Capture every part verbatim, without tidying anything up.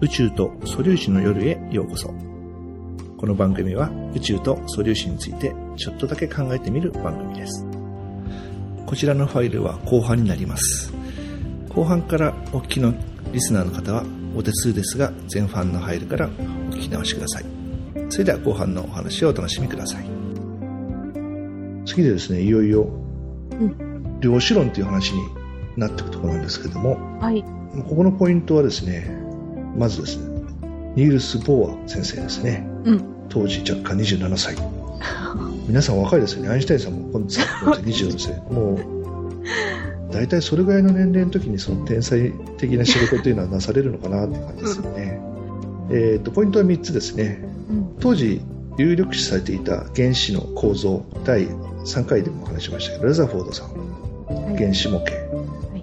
宇宙と素粒子の夜へようこそ。この番組は宇宙と素粒子についてちょっとだけ考えてみる番組です。こちらのファイルは後半になります。後半からお聞きのリスナーの方はお手数ですが、前半のファイルからお聞き直しください。それでは後半のお話をお楽しみください。次でですね、いよいよ、うん、量子論という話になっていくところなんですけども、 はい、 ここのポイントはですね、まずですね、ニールス・ボーア先生ですね、 うん、 当時若干にじゅうななさい皆さん若いですよね。アインシュタインさんも今度にじゅうよんさいもう大体それぐらいの年齢の時にその天才的な仕事というのはなされるのかなって感じですよね、うん、えーとポイントはみっつですね、うん、当時有力視されていた原子の構造、だいさんかいでもお話しましたけど、ラザフォードさん、はい、原子模型、はい、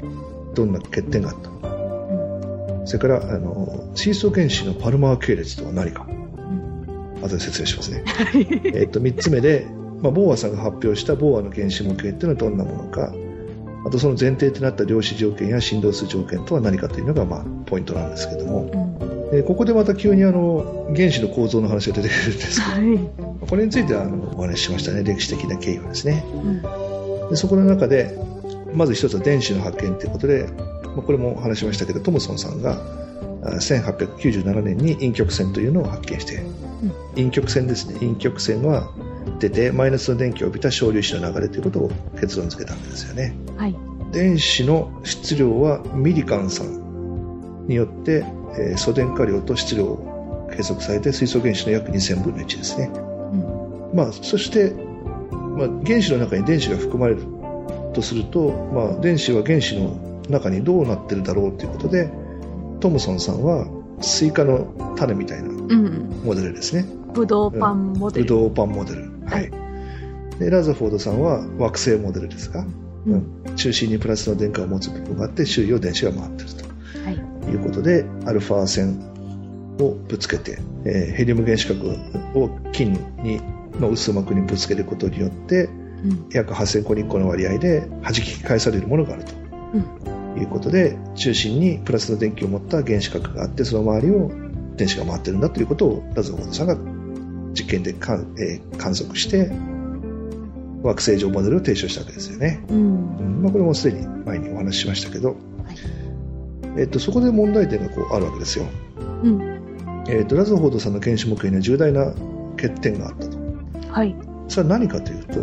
どんな欠点があったのか、うん、それからあの水素原子のパルマー系列とは何か、うん、後で説明しますねえとみっつめで、まあ、ボーアさんが発表したボーアの原子模型というのはどんなものか、あとその前提となった量子条件や振動数条件とは何かというのが、まあ、ポイントなんですけども、うん、えここでまた急にあの原子の構造の話が出てくるんですけど、はい、これについてはあのお話ししましたね、歴史的な経緯はですね、うん、でそこの中でまず一つは電子の発見ということで、まあ、これもお話しましたけど、トムソンさんがせんはっぴゃくきゅうじゅうななねんに陰極線というのを発見して、うん、陰極線ですね、陰極線は出てマイナスの電気を帯びた小粒子の流れということを結論付けたわけですよね、はい、電子の質量はミリカンさんによって、えー、素電荷量と質量を計測されて、水素原子の約にせんぶんのいちですね、うん、まあ、そして、まあ、原子の中に電子が含まれるとすると、まあ、電子は原子の中にどうなってるだろうということで、トムソンさんはスイカの種みたいなモデルですね、 うん、ブドウパンモデル、 ブドウパンモデル、はい、でラザフォードさんは惑星モデルですが、うん、中心にプラスの電荷を持つ部分があって周囲を電子が回っていると、はい、いうことでアルファ線をぶつけて、えー、ヘリウム原子核を金にの薄膜にぶつけることによって、うん、約はっせんこにいっこの割合で弾き返されるものがあると、うん、いうことで、中心にプラスの電気を持った原子核があって、その周りを電子が回っているんだということをラザフォードさんが実験でかん、えー、観測して惑星上モデルを提唱したわけですよね、うんうんまあ、これもすでに前にお話ししましたけど、はい、えー、とそこで問題点がこうあるわけですよ、うんえー、とラザフォードさんの原子模型には重大な欠点があったと、はい、それは何かというと、うん、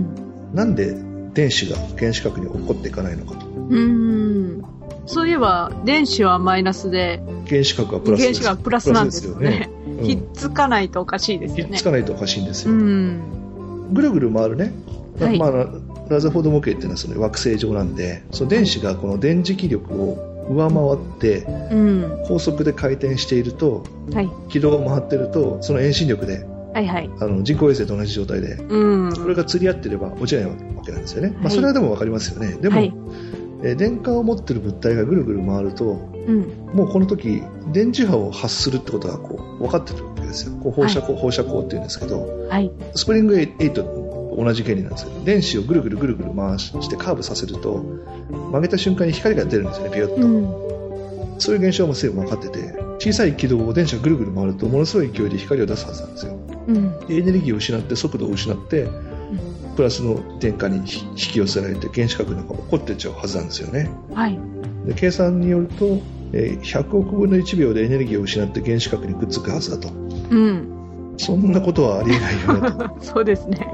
なんで電子が原子核に起こっていかないのかと。 うーん、そういえば電子はマイナスで原子核はプラスです。 原子核はプラスなんですよね、うん、ひっつかないとおかしいですよね。 ひっつかないとおかしいんですよ、うん、ぐるぐる回るね、はい、まあ、ラザフォード模型っていうのはその惑星上なんで、その電子がこの電磁気力を上回って、うん、高速で回転していると、はい、軌道が回っているとその遠心力で、はいはい、あの人工衛星と同じ状態で、うん、これが釣り合っていれば落ちないわけなんですよね、はい、まあ、それはでも分かりますよね。でも、はい、えー、電荷を持っている物体がぐるぐる回ると、うん、もうこの時電磁波を発するってことがこう分かってるわけですよ。こう放射光、はい、放射光っていうんですけど、はい、スプリングエイトと同じ原理なんですけど、電子をぐるぐるぐるぐる回してカーブさせると曲げた瞬間に光が出るんですよね、ビヨッと、うん、そういう現象も全部分かってて、小さい軌道を電子がぐるぐる回るとものすごい勢いで光を出すはずなんですよ、うん、エネルギーを失って速度を失って、うん、プラスの電荷に引き寄せられて原子核なんか起こっていっちゃうはずなんですよね、はい、で計算によると、えー、ひゃくおくぶんのいちびょうでエネルギーを失って原子核にくっつくはずだと、うん、そんなことはありえないよねとそうですね、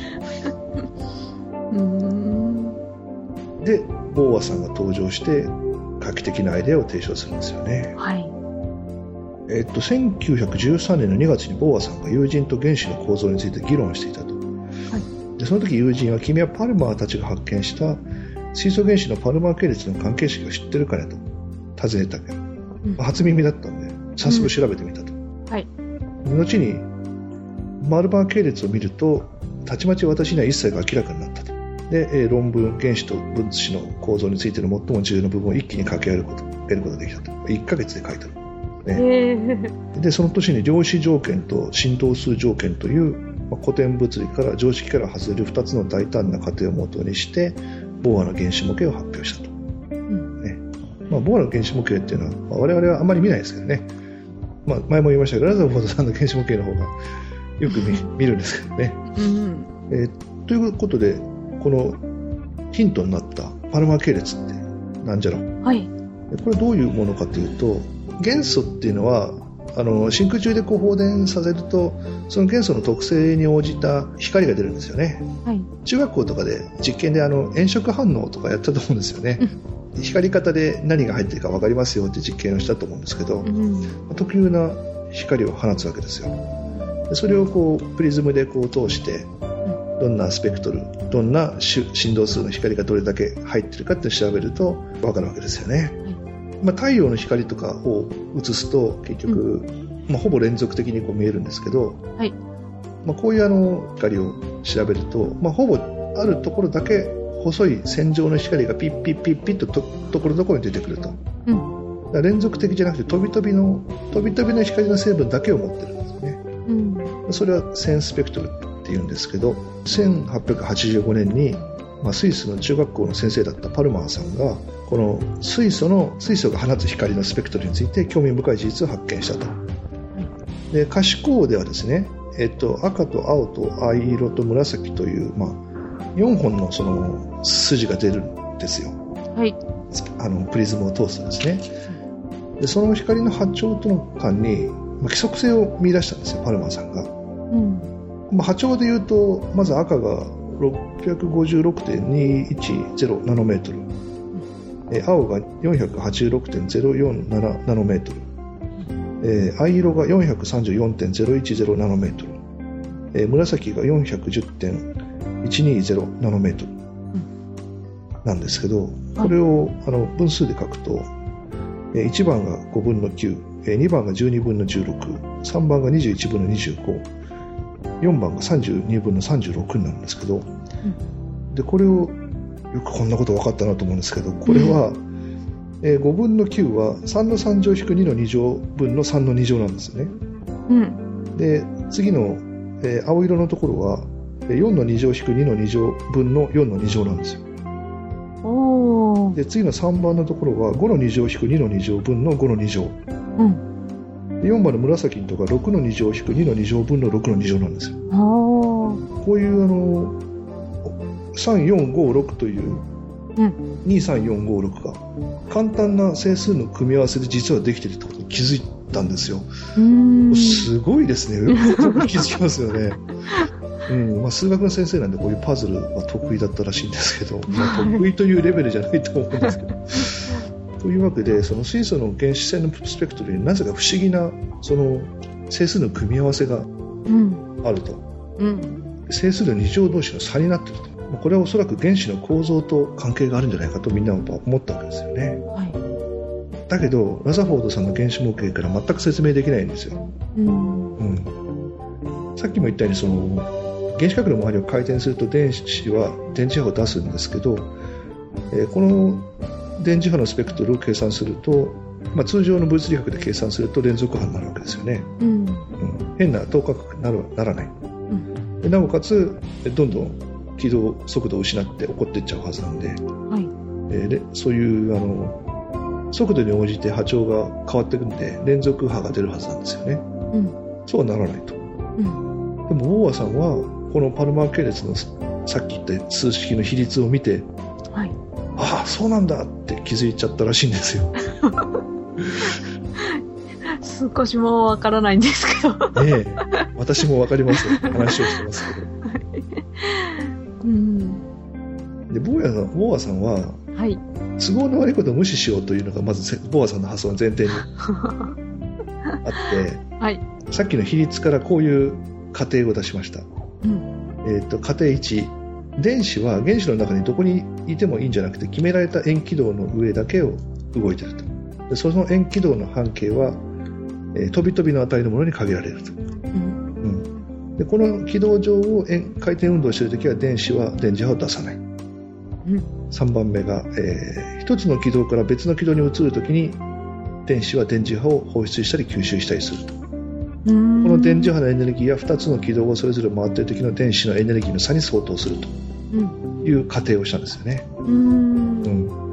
うん、うーんでボーアさんが登場して画期的なアイデアを提唱するんですよね、はい、えっと、せんきゅうひゃくじゅうさんねんのにがつにボーアさんが友人と原子の構造について議論していたと、はい、でその時友人は、君はパルマーたちが発見した水素原子のパルマー系列の関係式を知ってるかねと尋ねたけど、うん、初耳だったんで早速調べてみたと、うん、はい、後にパルマー系列を見るとたちまち私には一切が明らかになったと。で、えー、論文、原子と分子の構造についての最も重要な部分を一気に書き上げること、得ることができたと。いっかげつで書いたの、ね、でその年に量子条件と振動数条件という、まあ、古典物理から常識から外れるふたつの大胆な過程をもとにしてボーアの原子模型を発表したと、うんね、ままあ、ボーアの原子模型っていうのは、まあ、我々はあまり見ないですけどね、まあ、前も言いましたけどラザーフォードさんの原子模型の方がよく 見, 見るんですけどね、 うんえー、ということでこのヒントになったパルマー系列ってなんじゃろう、 はい、 これどういうものかというと、元素っていうのはあの真空中でこう放電させるとその元素の特性に応じた光が出るんですよね、はい、中学校とかで実験であの炎色反応とかやったと思うんですよね、うん、光り方で何が入ってるか分かりますよって実験をしたと思うんですけど、うん、特有な光を放つわけですよ。でそれをこうプリズムでこう通してどんなスペクトル、どんな振動数の光がどれだけ入ってるかって調べると分かるわけですよね、はい、まあ、太陽の光とかを映すと結局、うん、まあ、ほぼ連続的にこう見えるんですけど、はい、まあ、こういうあの光を調べると、まあ、ほぼあるところだけ細い線状の光がピッピッピッピッと と, ところどころに出てくると、うん、だから連続的じゃなくて飛び飛びの飛び飛びの光の成分だけを持ってるんですよね、うん、それは線スペクトルっていうんですけど、せんはっぴゃくはちじゅうごねんに、まあ、スイスの中学校の先生だったパルマーさんがこの水素の水素が放つ光のスペクトルについて興味深い事実を発見したと。で可視光ではですね、えっと、赤と青と藍色と紫という、まあ、よんほんのその筋が出るんですよ、はい、あのプリズムを通すとですね。でその光の波長との間に、まあ、規則性を見出したんですよパルマーさんが、うん、まあ、波長でいうとまず赤が ろっぴゃくごじゅうろくてんにひゃくじゅうナノメートル、え青が よんひゃくはちじゅうろくてんゼロよんなな ナノメートル、えー、藍色が よんひゃくさんじゅうよんてんゼロいちゼロ ナノメートル、えー、紫が よんひゃくじゅってんいちにゼロ ナノメートルなんですけど、これをあの分数で書くと、えー、いちばんがごぶんのきゅう、えー、にばんがじゅうにぶんのじゅうろく、さんばんがにじゅういちぶんのにじゅうご、よんばんがさんじゅうにぶんのさんじゅうろくになるんですけど、うん、でこれをよくこんなこと分かったなと思うんですけど、これは、うん、えー、ごぶんのきゅうはさんのさん乗引くにのに乗分のさんのに乗なんですよね、うん、で次の、えー、青色のところはよんのに乗引くにのに乗分のよんのに乗なんですよ。おで次のさんばんのところはごのに乗引くにのに乗分のごのに乗、うん、でよんばんの紫のところはろくのに乗引くにのに乗分のろくのに乗なんですよ。こういうあのさんよんごろくという、うん、にさんよんごろくが簡単な整数の組み合わせで実はできているってことに気づいたんですよ。うーん、すごいですね。よく気づきますよね。うん、まあ、数学の先生なんでこういうパズルは得意だったらしいんですけど、まあ、得意というレベルじゃないと思うんですけどというわけでその水素の原子線のスペクトルになぜか不思議なその整数の組み合わせがあると、うんうん、整数の二乗同士の差になっていると、これはおそらく原子の構造と関係があるんじゃないかとみんなは思ったわけですよね、はい、だけどラザフォードさんの原子模型から全く説明できないんですよ、うんうん、さっきも言ったようにその原子核の周りを回転すると電子は電磁波を出すんですけど、えー、この電磁波のスペクトルを計算すると、まあ、通常の物理学で計算すると連続波になるわけですよね、うんうん、変な等間隔になるならない、うん、でなおかつどんどん軌道速度を失って起こっていっちゃうはずなんで、はい、えー、でそういうあの速度に応じて波長が変わっていくんで連続波が出るはずなんですよね、うん、そうはならないと、うん、でもボーアさんはこのパルマー系列のさっき言った数式の比率を見て、はい、ああそうなんだって気づいちゃったらしいんですよ少しもわからないんですけどねえ、私もわかります話をしてますけど、はい、うん、でボーアさん、ボーアさんは、はい、都合の悪いことを無視しようというのがまずボーアさんの発想の前提にあって、はい、さっきの比率からこういう仮定を出しました、うん、えー、と仮定いち、電子は原子の中にどこにいてもいいんじゃなくて決められた円軌道の上だけを動いていると。でその円軌道の半径は、えー、飛び飛びの値のものに限られると、うんうん、でこの軌道上を円回転運動しているときは電子は電磁波を出さない、うん、さんばんめが、えー、一つの軌道から別の軌道に移るときに電子は電磁波を放出したり吸収したりすると。この電磁波のエネルギーはふたつの軌道をそれぞれ回っている時の電子のエネルギーの差に相当するという仮定をしたんですよね、うん、うん、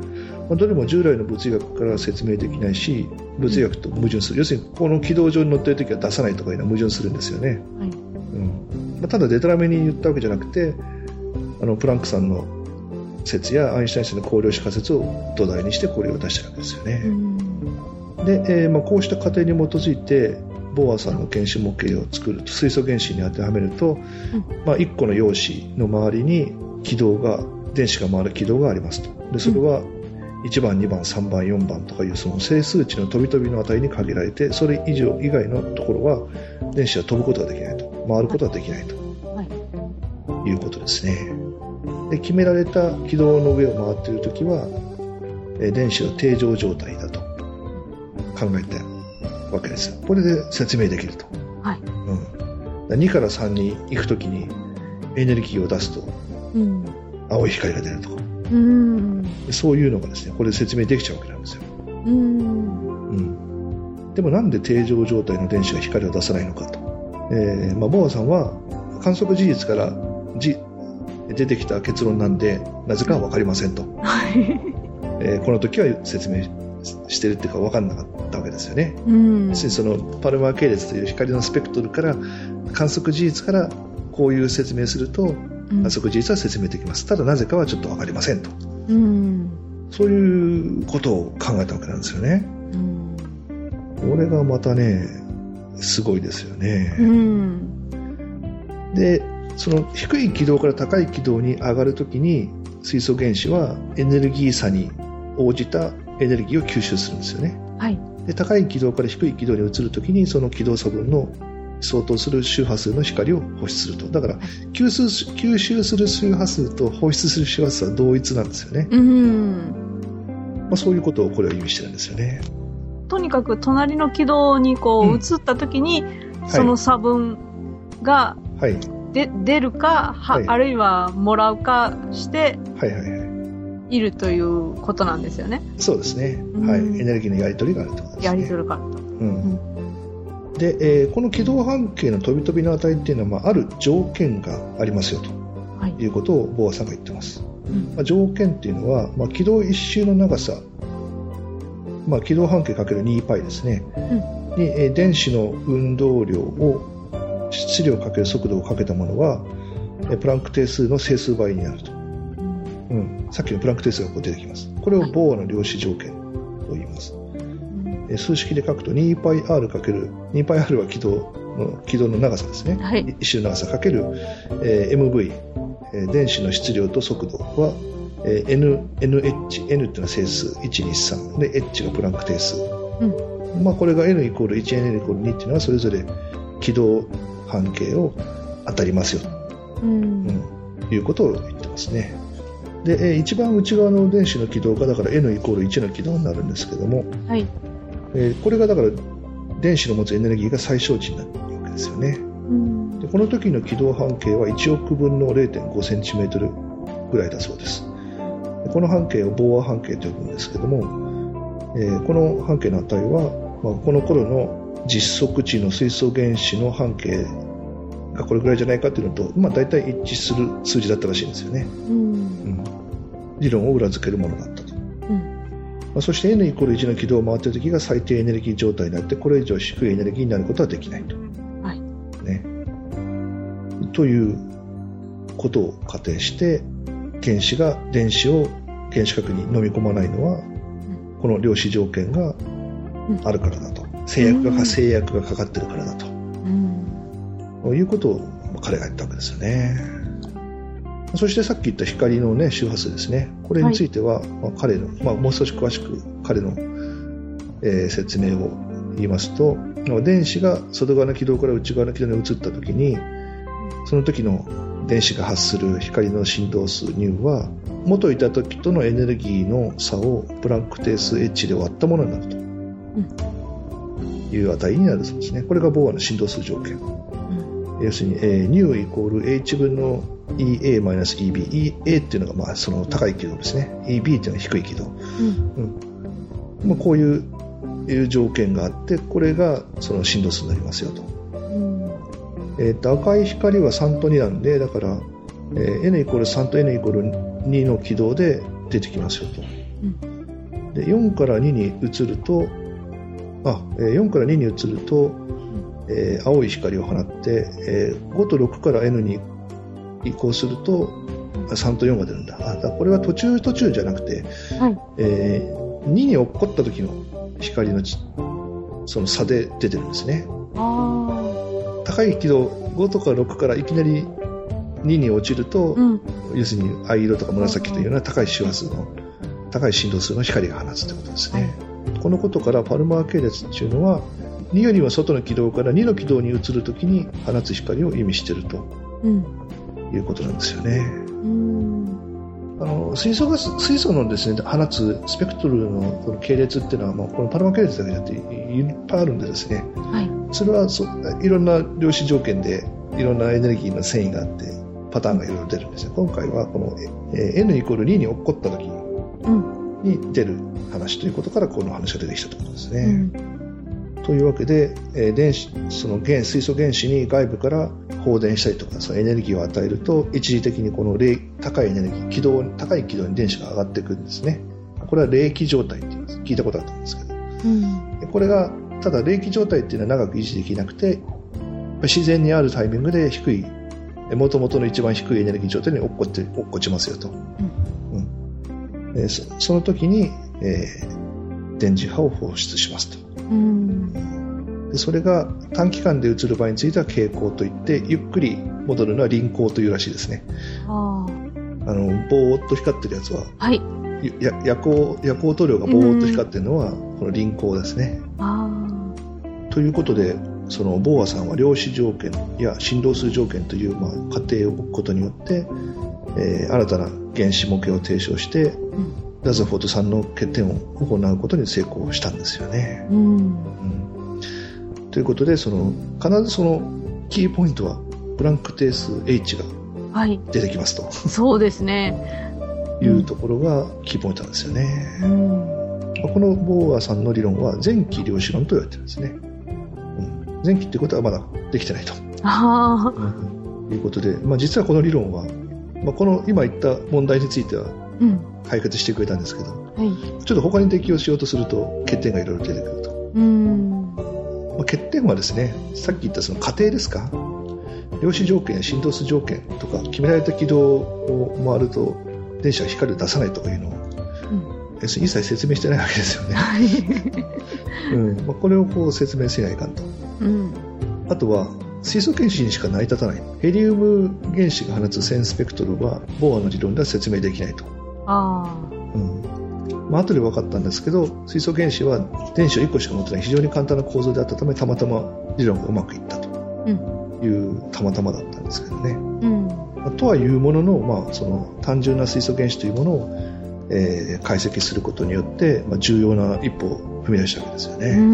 まあ、どれも従来の物理学から説明できないし物理学と矛盾する、うん、要するにこの軌道上に乗っているときは出さないとかいうのは矛盾するんですよね、はい、うんまあ、ただデタラメに言ったわけじゃなくてあのプランクさんの説やアインシュタインさんの光量子仮説を土台にしてこれを出してるわけですよね、うん、で、えーまあ、こうした過程に基づいてボーアさんの原子模型を作ると水素原子に当てはめると、うんまあ、いっこの陽子の周りに軌道が電子が回る軌道がありますと。でそれはいちばんにばんさんばんよんばんとかいうその整数値の飛び飛びの値に限られてそれ以上以外のところは電子は飛ぶことができないと回ることはできないと、はい、いうことですね。で決められた軌道の上を回っているときはえ電子は定常状態だと考えてわけです。これで説明できると、はいうん、にからさんに行くときにエネルギーを出すと、うん、青い光が出るとか、うん、そういうのがですねこれで説明できちゃうわけなんですよ、うんうん、でもなんで定常状態の電子が光を出さないのかと、えーまあ、ボーアさんは観測事実からじ出てきた結論なんでなぜかは分かりませんと、えー、この時は説明してるっていうか分からなかったわけですよね、うん、要するにそのパルマー系列という光のスペクトルから観測事実からこういう説明すると観測事実は説明できます、うん、ただなぜかはちょっと分かりませんと、うん、そういうことを考えたわけなんですよね、うん、これがまたねすごいですよね、うん、でその低い軌道から高い軌道に上がるときに水素原子はエネルギー差に応じたエネルギーを吸収するんですよね、はい、で高い軌道から低い軌道に移るときにその軌道差分の相当する周波数の光を放出すると。だから吸収、吸収する周波数と放出する周波数は同一なんですよね、うんまあ、そういうことをこれは意味してるんですよね。 とにかく隣の軌道にこう移ったときに、うん、その差分が、はいはいで出るか、は、はい、あるいはもらうかしているということなんですよね。 そうですね、うんはい、エネルギーのやり取りがあるということですね。 やり取りがあると、うんうん、で、えー、この軌道半径の飛び飛びの値っていうのは、まあ、ある条件がありますよと、はい、いうことをボーアさんが言ってます、うんまあ、条件っていうのは、まあ、軌道一周の長さ、まあ、軌道半径 ×に パイですね、うん、に、えー、電子の運動量を質量かける速度をかけたものはプランク定数の整数倍になると、うん、さっきのプランク定数がこう出てきます。これをボーアの量子条件と言います、うん、数式で書くと にパイアール かける にパイアール は軌道の軌道の長さですね、はい、一周の長さかける、えー、エムブイ、えー、電子の質量と速度は、えー、N、エヌエイチ、N っていうのは整数いちにさんで H がプランク定数、うんまあ、これが N イコールいち、N イコールにっていうのはそれぞれ軌道半径を当たりますよと、うんうん、いうことを言ってますね。で、えー、一番内側の電子の軌道がだから N イコールいちの軌道になるんですけども、はいえー、これがだから電子の持つエネルギーが最小値になるわけですよね、うん、でこの時の軌道半径はいちおくぶんの れいてんごセンチメートルぐらいだそうです。でこの半径をボーア半径と呼ぶんですけども、えー、この半径の値は、まあ、この頃の実測値の水素原子の半径がこれぐらいじゃないかというのと、まあ、大体一致する数字だったらしいんですよね、うんうん、理論を裏付けるものだったと、うんまあ、そして N イコールいちの軌道を回っているときが最低エネルギー状態になってこれ以上低いエネルギーになることはできないと、はいね、ということを仮定して原子が電子を原子核に飲み込まないのは、うん、この量子条件があるからだと、制約が、制約がかかってるからだと、うん、いうことを彼が言ったわけですよね。そしてさっき言った光の、ね、周波数ですね。これについては、はいまあ、彼の、まあ、もう少し詳しく彼の、えー、説明を言いますと、電子が外側の軌道から内側の軌道に移ったときにその時の電子が発する光の振動数 μ は元いた時とのエネルギーの差をプランク定数 H で割ったものになると、うん、いう値になるそうですね。これがボーアの振動数条件、うん、要するに、えー、μ イコール H 分の イーエー マイナス イービー イーエー っていうのがまあその高い軌道ですね。 イービー っていうのは低い軌道、うんうん、まあ、こういういう条件があってこれがその振動数になりますよと、うんえー、と赤い光はさんとになんでだから、えー、N イコールさんと N イコールにの軌道で出てきますよと、うんでよんからにに移ると、あ、よんからにに移ると、えー、青い光を放って、えー、ごとろくから N に移行するとさんとよんが出るんだ。あ、だこれは途中途中じゃなくて、はい、えー、にに落っこった時の光のちその差で出てるんですね。あ、高い輝度ごとかろくからいきなりにに落ちると、うん、要するに藍色とか紫というような高い周波数の高い振動数の光が放つということですね。このことからパルマー系列というのはによりも外の軌道からにの軌道に移るときに放つ光を意味していると、うん、いうことなんですよね。うん、あの水素ガス水素のですね放つスペクトルのこの系列っていうのは、まあ、このパルマー系列だけじゃなくていっぱいあるんでですね、はい、それはそいろんな量子条件でいろんなエネルギーの繊維があってパターンがいろいろ出るんですね。今回はこの、えー、N イコールにに落っこったときに出る話ということからこの話が出てきたということですね。うん、というわけで、えー、電子その原水素原子に外部から放電したりとかそのエネルギーを与えると一時的にこの高いエネルギー軌道高い軌道に電子が上がっていくんですね。これは冷気状態って言います。聞いたことあると思うんですけど、うん、これがただ冷気状態っていうのは長く維持できなくて自然にあるタイミングで低い元々の一番低いエネルギー状態に落っこって落っこちますよと、うんうん、えー、そ, その時に、えー、電磁波を放出しますと、うん、でそれが短期間で移る場合については蛍光といってゆっくり戻るのは輪光というらしいですね。ああのぼーっと光ってるやつは、はい、や夜光夜光塗料がぼーっと光ってるのはこの輪光ですね。あということでそのボーアさんは量子条件や振動数条件という、まあ、過程を置くことによって、えー、新たな原子模型を提唱して、うん、ラザフォードさんの欠点を行うことに成功したんですよね。うんうん、ということでその必ずそのキーポイントはプランク定数 H が出てきますと、はい、そうですねいうところがキーポイントなんですよね。うん、このボーアさんの理論は前期量子論と言われてるんですね。前期ってことはまだできてないと、あ、うん、いうことで、まあ、実はこの理論は、まあ、この今言った問題については解決してくれたんですけど、うん、はい、ちょっと他に適用しようとすると欠点がいろいろ出てくると、うん、まあ、欠点はですねさっき言ったその過程ですか量子条件や振動数条件とか決められた軌道を回ると電子は光を出さないとかいうのを、うん、一切説明してないわけですよね。はい、うん、まあ、これをこう説明せないかんと、うん、あとは水素原子にしか成り立たないヘリウム原子が放つ線スペクトルはボーアの理論では説明できないと。あ、うんまあ、後で分かったんですけど水素原子は電子をいっこしか持ってない非常に簡単な構造であったためたまたま理論がうまくいったという、うん、たまたまだったんですけどね、うん、まあ、とはいうものの、まあ、その単純な水素原子というものを、えー、解析することによって、まあ、重要な一歩を踏み出したわけですよね。うん、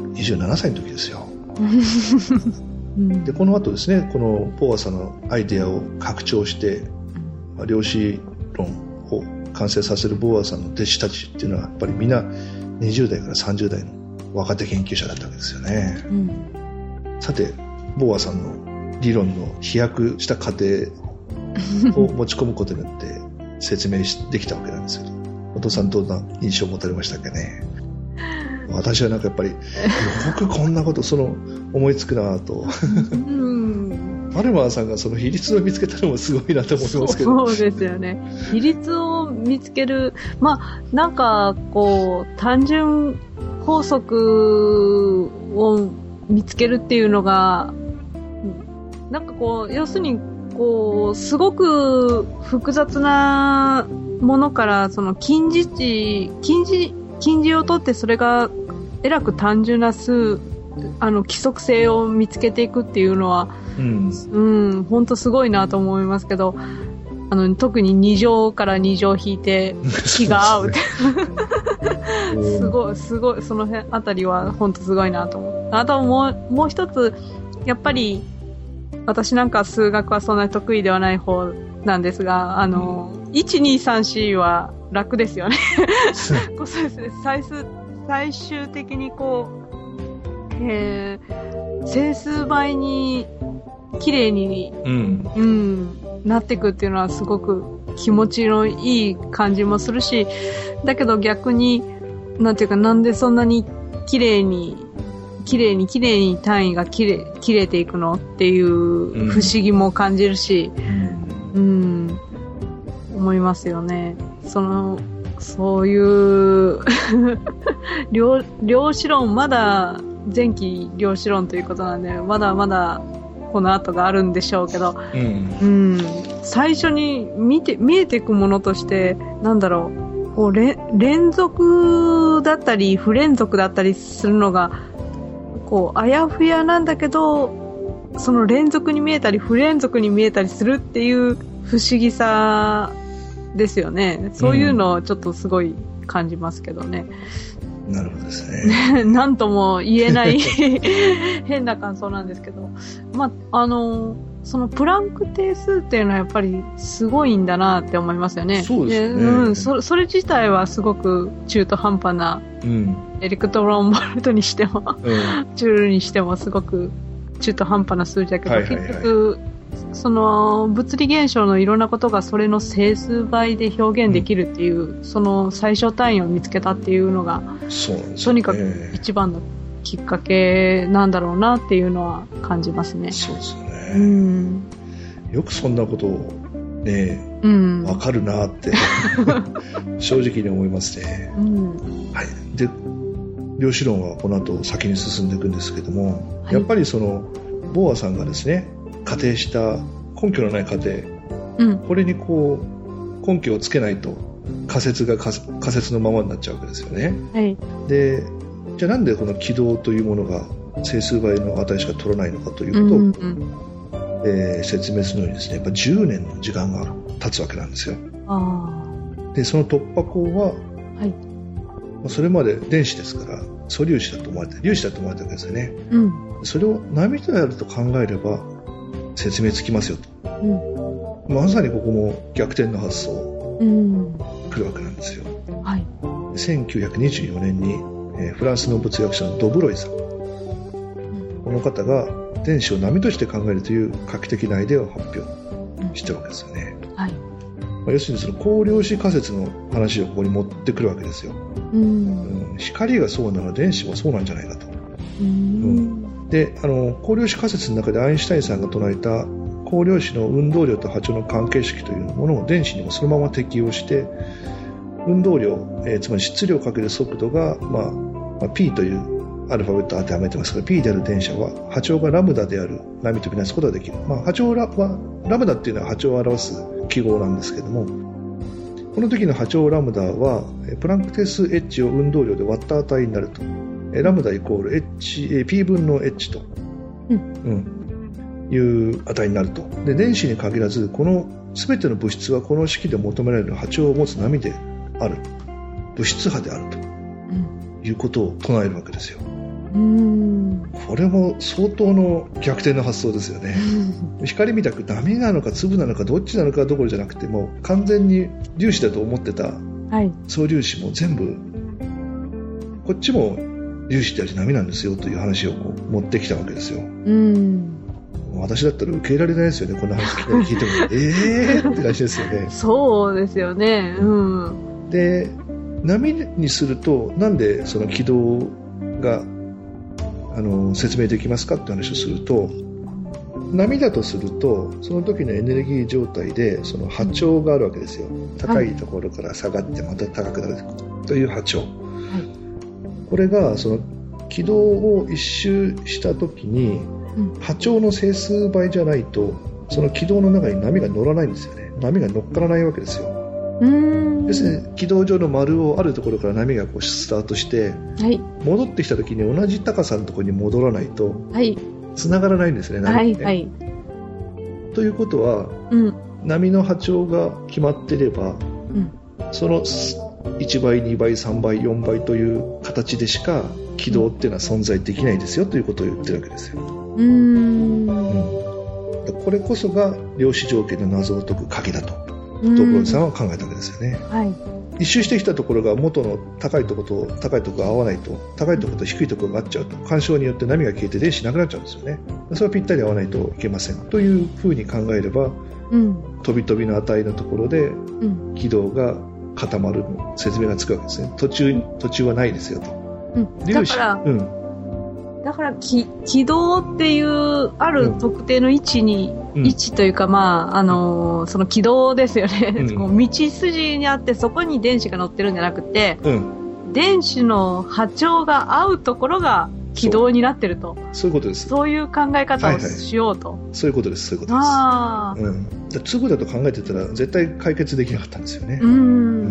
にじゅうななさいの時ですよ。でこの後ですねこのボーアさんのアイデアを拡張して、まあ、量子論を完成させるボーアさんの弟子たちっていうのはやっぱりみんなにじゅう代からさんじゅう代の若手研究者だったわけですよね。うん、さてボーアさんの理論の飛躍した過程を持ち込むことによって説明できたわけなんですけどお父さんどんな印象を持たれましたっけね。私はなんかやっぱりよくこんなことその思いつくなと、うん、マルマーさんがその比率を見つけたのもすごいなと思いますけど。そうですよね。比率を見つける、まあなんかこう単純法則を見つけるっていうのがなんかこう要するにこうすごく複雑なものからその近似値近似近似を取ってそれがえらく単純な数あの規則性を見つけていくっていうのは、うんうん、本当すごいなと思いますけどあの特にに乗からに乗引いて気が合うってすごいすごいその辺あたりは本当すごいなと思う。あともうもう一つやっぱり私なんか数学はそんなに得意ではない方なんですがあの、うん、いちにさんよんは楽ですよね。そうですね。最数最終的にこう、えー、整数倍に綺麗に、うんうん、なっていくっていうのはすごく気持ちのいい感じもするし、だけど逆に、なんていうか、なんでそんなに綺麗に、綺麗に綺麗に単位が切れ、切れていくのっていう不思議も感じるし、うん、うん、思いますよね。その、そういう量、量子論、まだ前期量子論ということなんで、まだまだこの後があるんでしょうけど、うん、うん、最初に見て、見えていくものとして、なんだろう、こうれ連続だったり不連続だったりするのが、こうあやふやなんだけど、その連続に見えたり不連続に見えたりするっていう不思議さですよね。そういうのをちょっとすごい感じますけどね。 うん、なるほどですね。 なんとも言えない変な感想なんですけど、まああのそのプランク定数っていうのはやっぱりすごいんだなって思いますよね。 そうですね。 うん、そ, それ自体はすごく中途半端な、うん、エレクトロンボルトにしても、うん、ジュールにしてもすごく中途半端な数字だけど、はいはいはい、結局その物理現象のいろんなことがそれの整数倍で表現できるっていう、うん、その最小単位を見つけたっていうのが、 そうなんですね、 とにかく一番のきっかけなんだろうなっていうのは感じますね。 そうですね。 うん、 よくそんなことをね、うん、分かるなって正直に思いますね。うん、はい。で、量子論はこの後先に進んでいくんですけども、はい、やっぱりそのボーアさんがですね、仮定した根拠のない仮定、うん、これにこう根拠をつけないと仮説が仮説のままになっちゃうわけですよね。はい。で、じゃあなんでこの軌道というものが整数倍の値しか取らないのかというと、うんうん、えー、説明するのにですね、やっぱじゅうねんの時間が経つわけなんですよ。あ、でその突破口は、はい、それまで電子ですから素粒子だと思われて粒子だと思われたわけですよね。うん、それを波とやると考えれば説明つきますよと、うん、まさにここも逆転の発想、うん、来るわけなんですよ。はい、せんきゅうひゃくにじゅうよねんに、えー、フランスの物理学者のドブロイさん、うん、この方が電子を波として考えるという画期的なアイデアを発表したわけですよね。うん、はい、まあ、要するにその光量子仮説の話をここに持ってくるわけですよ。うんうん、光がそうなら電子もそうなんじゃないかと。うんうん、で、あの光量子仮説の中でアインシュタインさんが唱えた光量子の運動量と波長の関係式というものを電子にもそのまま適用して、運動量、えー、つまり質量かける速度が、まあまあ、P というアルファベットを当てはめてますが、 P である電車は波長がラムダである波とみなすことができる。まあ、波長はラムダっていうのは波長を表す記号なんですけども、この時の波長ラムダはプランク定数 H を運動量で割った値になると、ラムダイコール H、P 分の H と、うんうん、いう値になると。で、電子に限らずこの全ての物質はこの式で求められる波長を持つ波である、物質波であると、うん、いうことを唱えるわけですよ。うーん、これも相当の逆転の発想ですよね。光みたく波なのか粒なのかどっちなのかどころじゃなくて、もう完全に粒子だと思ってた素粒子も全部こっちも粒子であり波なんですよという話をこう持ってきたわけですよ。うん、私だったら受け入れられないですよね、こんな話聞いてもえーって話ですよね。 そうですよね。うん、 で、波にするとなんでその軌道があの説明できますかって話をすると、波だとするとその時のエネルギー状態でその波長があるわけですよ。高いところから下がってまた高くなるという波長、はい、これがその軌道を一周した時に波長の整数倍じゃないとその軌道の中に波が乗らないんですよね。波が乗っからないわけですよ。うーん、要するに軌道上の丸をあるところから波がこうスタートして、はい、戻ってきた時に同じ高さのところに戻らないと繋がらないんですね、波ってね。はいはい、ということは、うん、波の波長が決まっていれば、うん、そのいちばい、にばい、さんばい、よんばいという形でしか軌道っていうのは存在できないですよということを言ってるわけですよ。うーん、うん、これこそが量子条件の謎を解く鍵だとドブロイさんは考えたわけですよね。はい、一周してきたところが元の高いところと高いところが合わないと、高いところと低いところが合っちゃうと干渉によって波が消えて電子なくなっちゃうんですよね。それはぴったり合わないといけませんというふうに考えればうん、 飛び飛びの値のところで軌道が固まる説明がつくわけですね。途中途中はないですよと、 うん、だから、うん、だからき軌道っていうある特定の位置に、うん、位置というか、まああのー、その軌道ですよね、うん、道筋にあってそこに電子が乗ってるんじゃなくて、うん、電子の波長が合うところが軌道になってると。 そういうことです。 そういう考え方をしようと。 はいはい、そういうことです。そういうことです。 あうん。だ粒だと考えてたら絶対解決できなかったんですよね。 うん。 うん、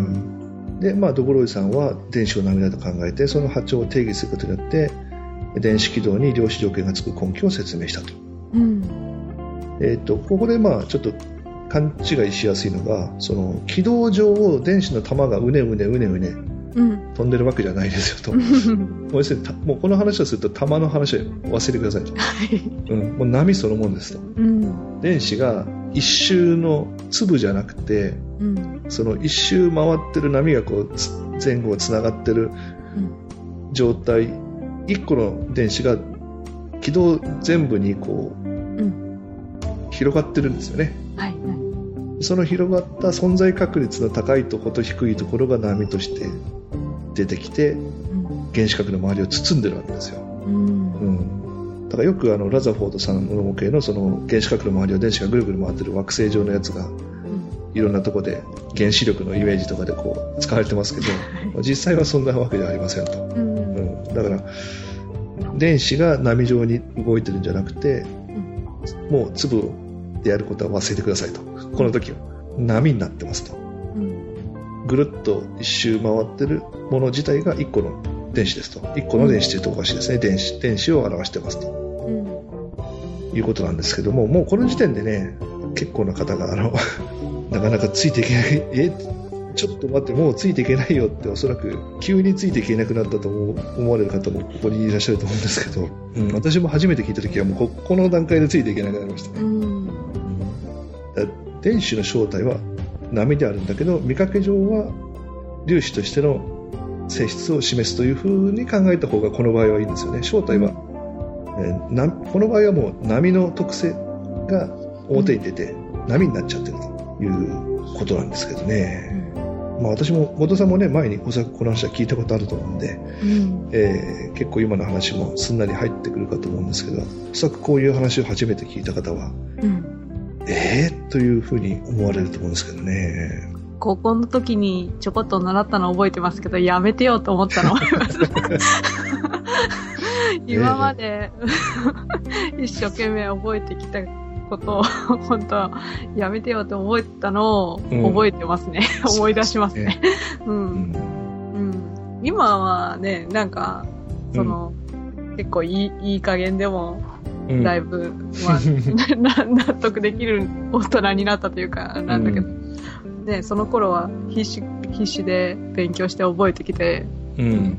で、まあドボロイさんは電子を波だと考えて、その波長を定義することによって電子軌道に量子条件がつく根拠を説明したと。 うん。 えっとここでまあちょっと勘違いしやすいのが、その軌道上を電子の玉がうねうねうねうね。うん、飛んでるわけじゃないですよと。もう要するにもうこの話をすると玉の話は忘れてくださいと、うん、もう波そのものですと、 うん、 電子が一周の粒じゃなくて、うん、その一周回ってる波がこう前後つながってる状態、一個の電子が軌道全部にこう、うん、広がってるんですよね、 はいはい、 その広がった存在確率の高いところと低いところが波として出てきて、うん、原子核の周りを包んでるわけですよ、 うんうん、だからよくあのラザフォードさんの模型 の, その原子核の周りを電子がぐるぐる回ってる惑星状のやつが、うん、いろんなところで原子力のイメージとかでこう使われてますけど実際はそんなわけではありませんと、うんうん、だから電子が波状に動いてるんじゃなくて、うん、もう粒でやることは忘れてくださいと、この時は波になってますと、うん、ぐるっと一周回ってるもの自体が一個の電子ですと、一個の電子というとおかしいですね、電子、電子を表してますと、うん、いうことなんですけども、もうこの時点でね結構な方があのなかなかついていけない、えちょっと待ってもうついていけないよって、おそらく急についていけなくなったと思われる方もここにいらっしゃると思うんですけど、うん、私も初めて聞いた時はもう こ, この段階でついていけなくなりましたね、うん、電子の正体は波であるんだけど見かけ上は粒子としての性質を示すというふうに考えた方がこの場合はいいんですよね。正体は、えー、なこの場合はもう波の特性が表に出て波になっちゃってるということなんですけどね、うん、まあ、私も元さんもね前におそらくこの話は聞いたことあると思うんで、うん、えー、結構今の話もすんなり入ってくるかと思うんですけど、おそらくこういう話を初めて聞いた方は、うん、えーというふうに思われると思うんですけどね。 高校の時にちょこっと習ったの覚えてますけど、やめてよと思ったの今まで一生懸命覚えてきたことを本当やめてよと覚えたのを覚えてますね、うん、思い出しますね、うんうんうん、今はねなんかその、うん、結構いい、いい加減でもだいぶ、うんまあ、納得できる大人になったというかなんだけど、うんね、その頃は必死、必死で勉強して覚えてきて、うん、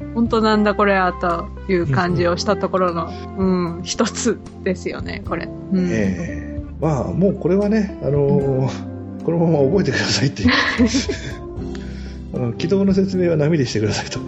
本当なんだこれやという感じをしたところの、うん、一つですよねこれ、うん、 えー、まあもうこれはね、あのー、このまま覚えてくださいっていうあの軌道の説明は波でしてくださいと、うん、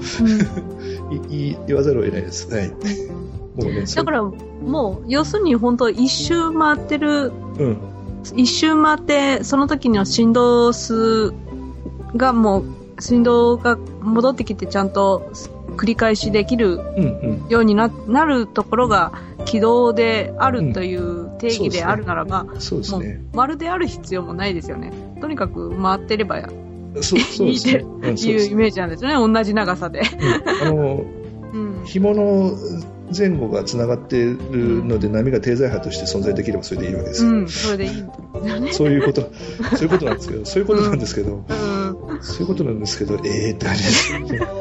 言, 言わざるを得ないです、はい、もうね、 だからもう要するに本当一周回ってる、うん一周回ってその時の振動数がもう振動が戻ってきてちゃんと繰り返しできるように な,、うんうん、なるところが軌道であるという定義であるならば、 うんそうですね、 もうまるである必要もないですよね。とにかく回ってればいいっていうイメージなんですよね、同じ長さで、 うん、あの、うん、紐の前後がつながっているので波が低材波として存在できればそれでいいわけですよ、うん、それでいいんだよねそういうことそういうことなんですけどそういうことなんですけど、うんうん、そういうことなんですけどえーって感じです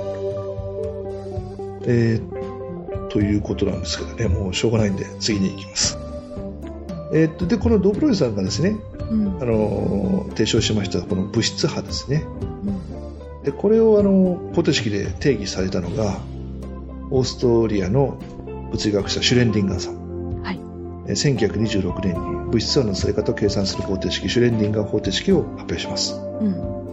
えー、ということなんですけどね、もうしょうがないんで次に行きます。えー、っとでこのドブロイさんがですね、うん、あの提唱しましたこの物質波ですね、うん、でこれをあの方程式で定義されたのがオーストリアの物理学者シュレンディンガーさん、はい、せんきゅうひゃくにじゅうろくねんに物質波のされ方を計算する方程式シュレンディンガー方程式を発表します、うん、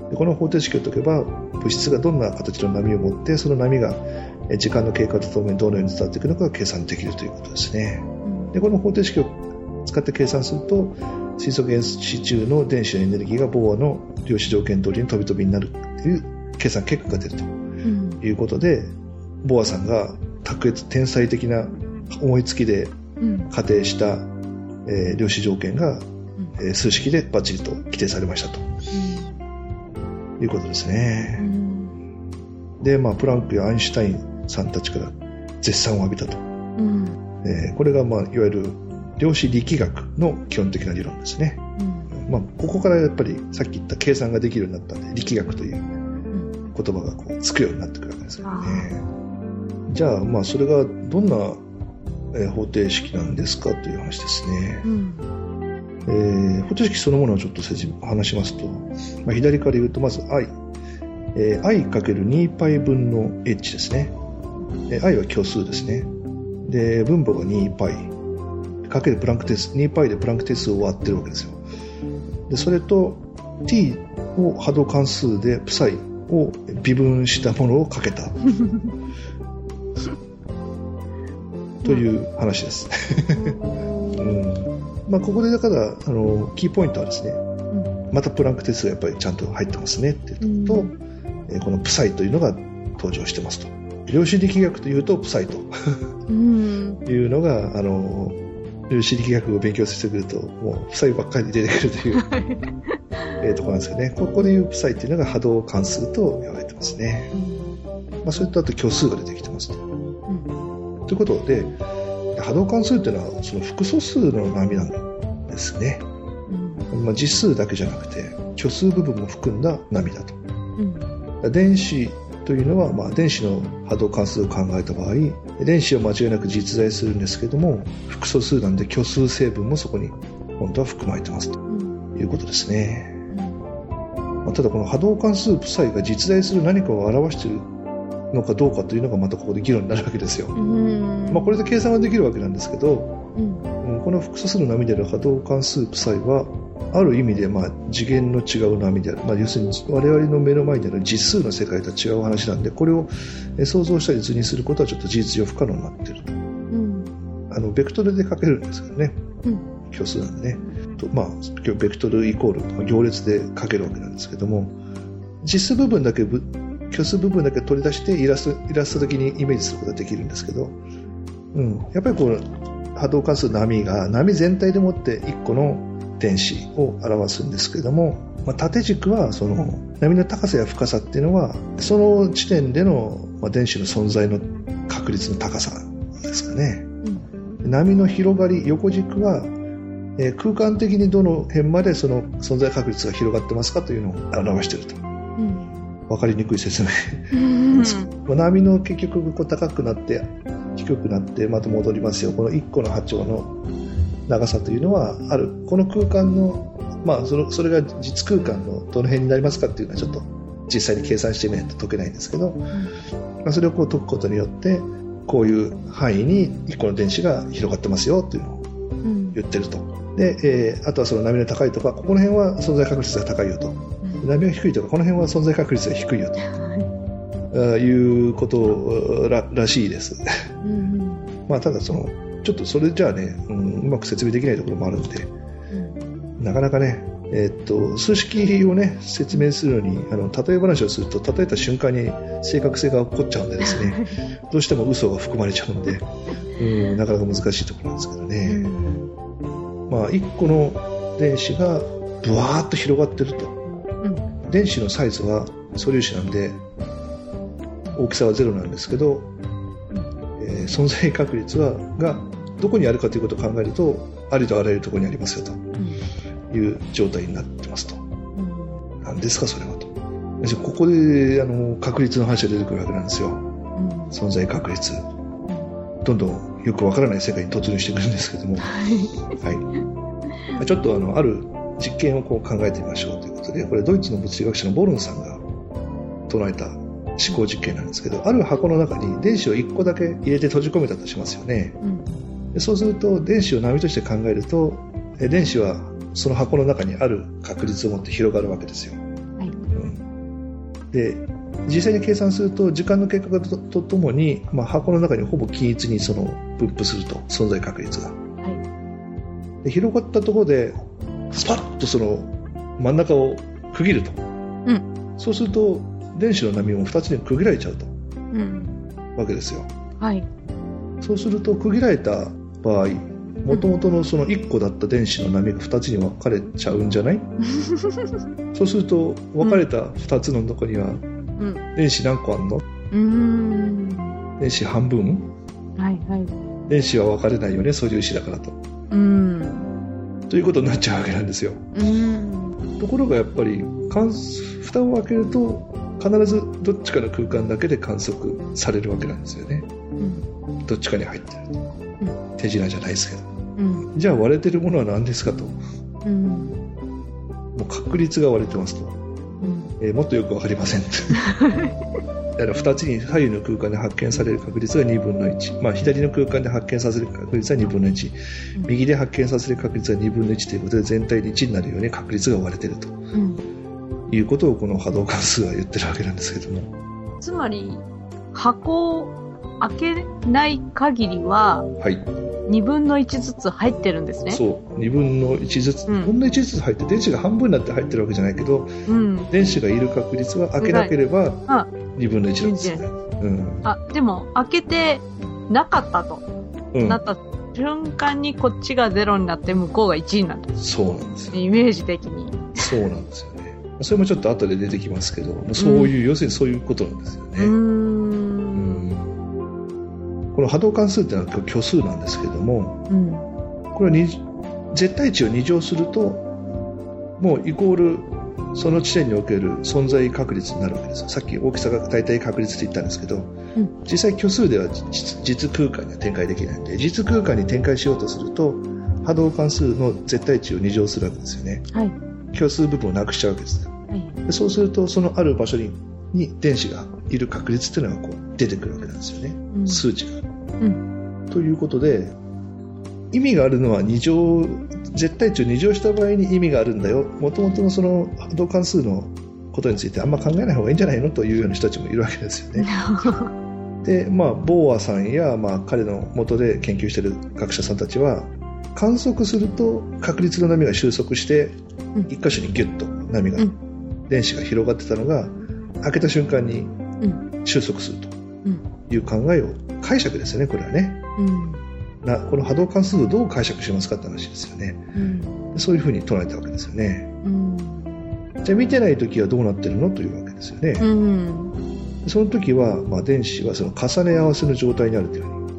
でこの方程式を解けば物質がどんな形の波を持ってその波が時間の経過とともにどのように伝わっていくのかが計算できるということですね、うん、でこの方程式を使って計算すると水素原子中の電子のエネルギーがボーアの量子条件通りに飛び飛びになるという計算結果が出るということで、うん、ボーアさんが卓越天才的な思いつきで仮定した、うんえー、量子条件が、うんえー、数式でバッチリと規定されましたと、うん、いうことですね、うん、で、まあ、プランクやアインシュタインさんたちから絶賛を浴びたと、うんえー、これが、まあ、いわゆる量子力学の基本的な理論ですね、うんまあ、ここからやっぱりさっき言った計算ができるようになったんで力学という言葉がこうつくようになってくるわけですよね。じゃあ、まあ、それがどんな、えー、方程式なんですかという話ですね、うんえー、方程式そのものをちょっと話しますと、まあ、左から言うとまず i、えー、i かける にパイ 分の h ですね、えー、i は虚数ですね。で分母が にパイかけるプランク定数 にパイ でプランク定数を割ってるわけですよ。でそれと t を波動関数で psi を微分したものをかけたという話です、うんまあ、ここでだからあのキーポイントはですね、またプランク定数がやっぱりちゃんと入ってますねっていうと、えこの psi というのが登場してますと。量子力学というと psi というのがあの量子力学を勉強してくるともう psi ばっかり出てくるというえーところなんですけどね。ここでいう psi というのが波動関数と言われてますね、まあ、それとあと虚数が出てきてますと、うん、ということで波動関数というのはその複素数の波なんですね、うんまあ、実数だけじゃなくて虚数部分も含んだ波だと、うん、電子というのは、まあ、電子の波動関数を考えた場合電子は間違いなく実在するんですけども複素数なんで虚数成分もそこに本当は含まれてますということですね、まあ、ただこの波動関数 psi が実在する何かを表しているのかどうかというのがまたここで議論になるわけですよ、まあ、これで計算はできるわけなんですけど、うん、この複素数の波である波動関数 psi はある意味でまあ次元の違う波である、まあ、要するに我々の目の前にある実数の世界とは違う話なんでこれを想像したり図にすることはちょっと事実上不可能になっていると、うん、あのベクトルで書けるんですけどね、うん、虚数なんでねと、まあ、ベクトルイコール行列で書けるわけなんですけども実数部分だけ虚数部分だけ取り出してイラスト、イラスト的にイメージすることができるんですけど、うん、やっぱりこう波動関数の波が波全体でもっていっこの電子を表すんですけども、まあ、縦軸はその波の高さや深さっていうのはその地点での、まあ、電子の存在の確率の高さですかね、うん、波の広がり横軸は、えー、空間的にどの辺までその存在確率が広がってますかというのを表していると、うん、分かりにくい説明です、うん、波の結局こう高くなって低くなってまた戻りますよ。このいっこの波長の長さというのはあるこの空間の、まあ、そのそれが実空間のどの辺になりますかっていうのはちょっと実際に計算してみないと解けないんですけど、うんまあ、それをこう解くことによってこういう範囲にいっこの電子が広がってますよというのを言ってると、うん、で、えー、あとはその波の高いところここの辺は存在確率が高いよと、うん、波が低いところこの辺は存在確率が低いよと、うん、いうこと ら, らしいです、うんまあ、ただそのちょっとそれじゃあね、うん、うまく説明できないところもあるんで、うん、なかなかね、えー、っと数式をね説明するのにあの例え話をすると例えた瞬間に正確性が起こっちゃうんでですねどうしても嘘が含まれちゃうんで、うん、なかなか難しいところなんですけどね、うんまあ、いっこの電子がブワーッと広がってると、うん、電子のサイズは素粒子なんで大きさはゼロなんですけど、えー、存在確率はがどこにあるかということを考えるとありとあらゆるところにありますよという状態になってますと、うん、何ですかそれはと。ここであの確率の話が出てくるわけなんですよ、うん、存在確率どんどんよくわからない世界に突入してくるんですけども、はい、ちょっとあのある実験をこう考えてみましょうということでこれドイツの物理学者のボルンさんが唱えた思考実験なんですけどある箱の中に電子をいっこだけ入れて閉じ込めたとしますよね、うん、でそうすると電子を波として考えると電子はその箱の中にある確率を持って広がるわけですよ、はいうん、で実際に計算すると時間の経過ととともに、まあ、箱の中にほぼ均一にその分布すると存在確率が、はい、で広がったところでスパッとその真ん中を区切ると、うん、そうすると電子の波もふたつに区切られちゃうと、うん、わけですよ。はい。そうすると区切られた場合、もともとのそのいっこだった電子の波がふたつに分かれちゃうんじゃない？そうすると分かれたふたつのとこには、うん、電子何個あんの？うーん、電子半分？はいはい。電子は分かれないよね、素粒子だからと。うん。ということになっちゃうわけなんですよ。うん。ところがやっぱり蓋を開けると必ずどっちかの空間だけで観測されるわけなんですよね。うん、どっちかに入ってると、うん、手品じゃないですけど、うん、じゃあ割れてるものは何ですかと、うん、もう確率が割れてますと、うんえー、もっとよく分かりませんだからふたつに左右の空間で発見される確率がにぶんのいち、まあ、左の空間で発見させる確率はにぶんのいち、うん、右で発見させる確率はにぶんのいちということで全体でいちになるように確率が割れてると、うんいうことをこの波動関数は言ってるわけなんですけども、 つまり箱を開けない限りは、はい、にぶんのいちずつ入ってるんですね。 そうにぶんのいちずつ、うん、にぶんのいちずつ入って電子が半分になって入ってるわけじゃないけど、うん、電子がいる確率は開けなければにぶんのいちなんですね、 うん、あでも開けてなかったと、うん、なった瞬間にこっちがゼロになって向こうがいちになる。 そうなんですよ、 イメージ的に。 そうなんですよね。それもちょっと後で出てきますけど、そういう、うん、要するにそういうことなんですよね。うーんうんこの波動関数っていうのは虚数なんですけども、うん、これはに絶対値をに乗するともうイコールその地点における存在確率になるわけです。さっき大きさが大体確率って言ったんですけど、うん、実際虚数では 実, 実空間には展開できないので、実空間に展開しようとすると波動関数の絶対値をに乗するわけですよね。はい、虚数部分をなくしちゃうわけです、はい、でそうするとそのある場所 に, に電子がいる確率っていうのがこう出てくるわけなんですよね、うん、数値が、うん、ということで意味があるのはに乗絶対値をに乗した場合に意味があるんだよ、もともとのその波動関数のことについてあんま考えない方がいいんじゃないのというような人たちもいるわけですよねで、まあ、ボーアさんや、まあ、彼の元で研究している学者さんたちは観測すると確率の波が収束して一箇所にギュッと波が、うん、電子が広がってたのが開けた瞬間に収束するという考えを解釈ですよね、これはね、うん、なこの波動関数をどう解釈しますかって話ですよね、うん、そういうふうに捉えたわけですよね、うん、じゃあ見てないときはどうなってるのというわけですよね、うん、その時は、まあ、電子はその重ね合わせの状態にあるというふうに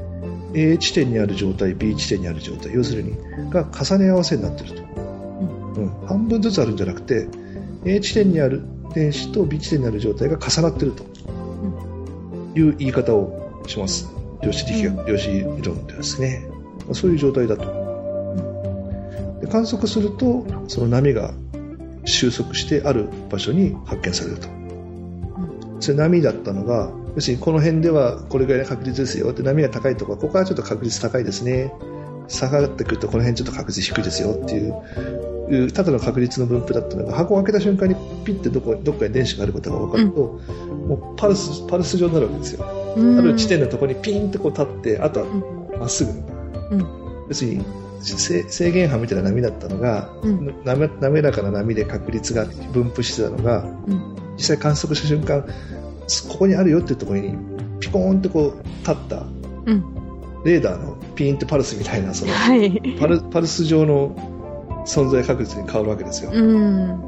A 地点にある状態 B 地点にある状態、要するにが重ね合わせになっていると、うんうん、半分ずつあるんじゃなくて A 地点にある電子と B 地点にある状態が重なっているという言い方をします。量子力学、量子理論でですね、そういう状態だと。で観測するとその波が収束してある場所に発見されると。それ波だったのが要するにこの辺ではこれぐらいの確率ですよって、波が高いところここはちょっと確率高いですね、下がってくるとこの辺ちょっと確率低いですよっていうただの確率の分布だったのが、箱を開けた瞬間にピッてどこどこかに電子があることが分かると、うん、もうパルスパルス状になるわけですよ。ある地点のところにピーンとこう立ってあとはまっすぐ、うん、要するに制限波みたいな波だったのが、うん、滑, 滑らかな波で確率が分布してたのが、うん、実際観測した瞬間ここにあるよっていうところにピコーンってこう立った、うん、レーダーのピーンってパルスみたいなその、はい、パ, ルパルス状の存在確率に変わるわけですよ、うん、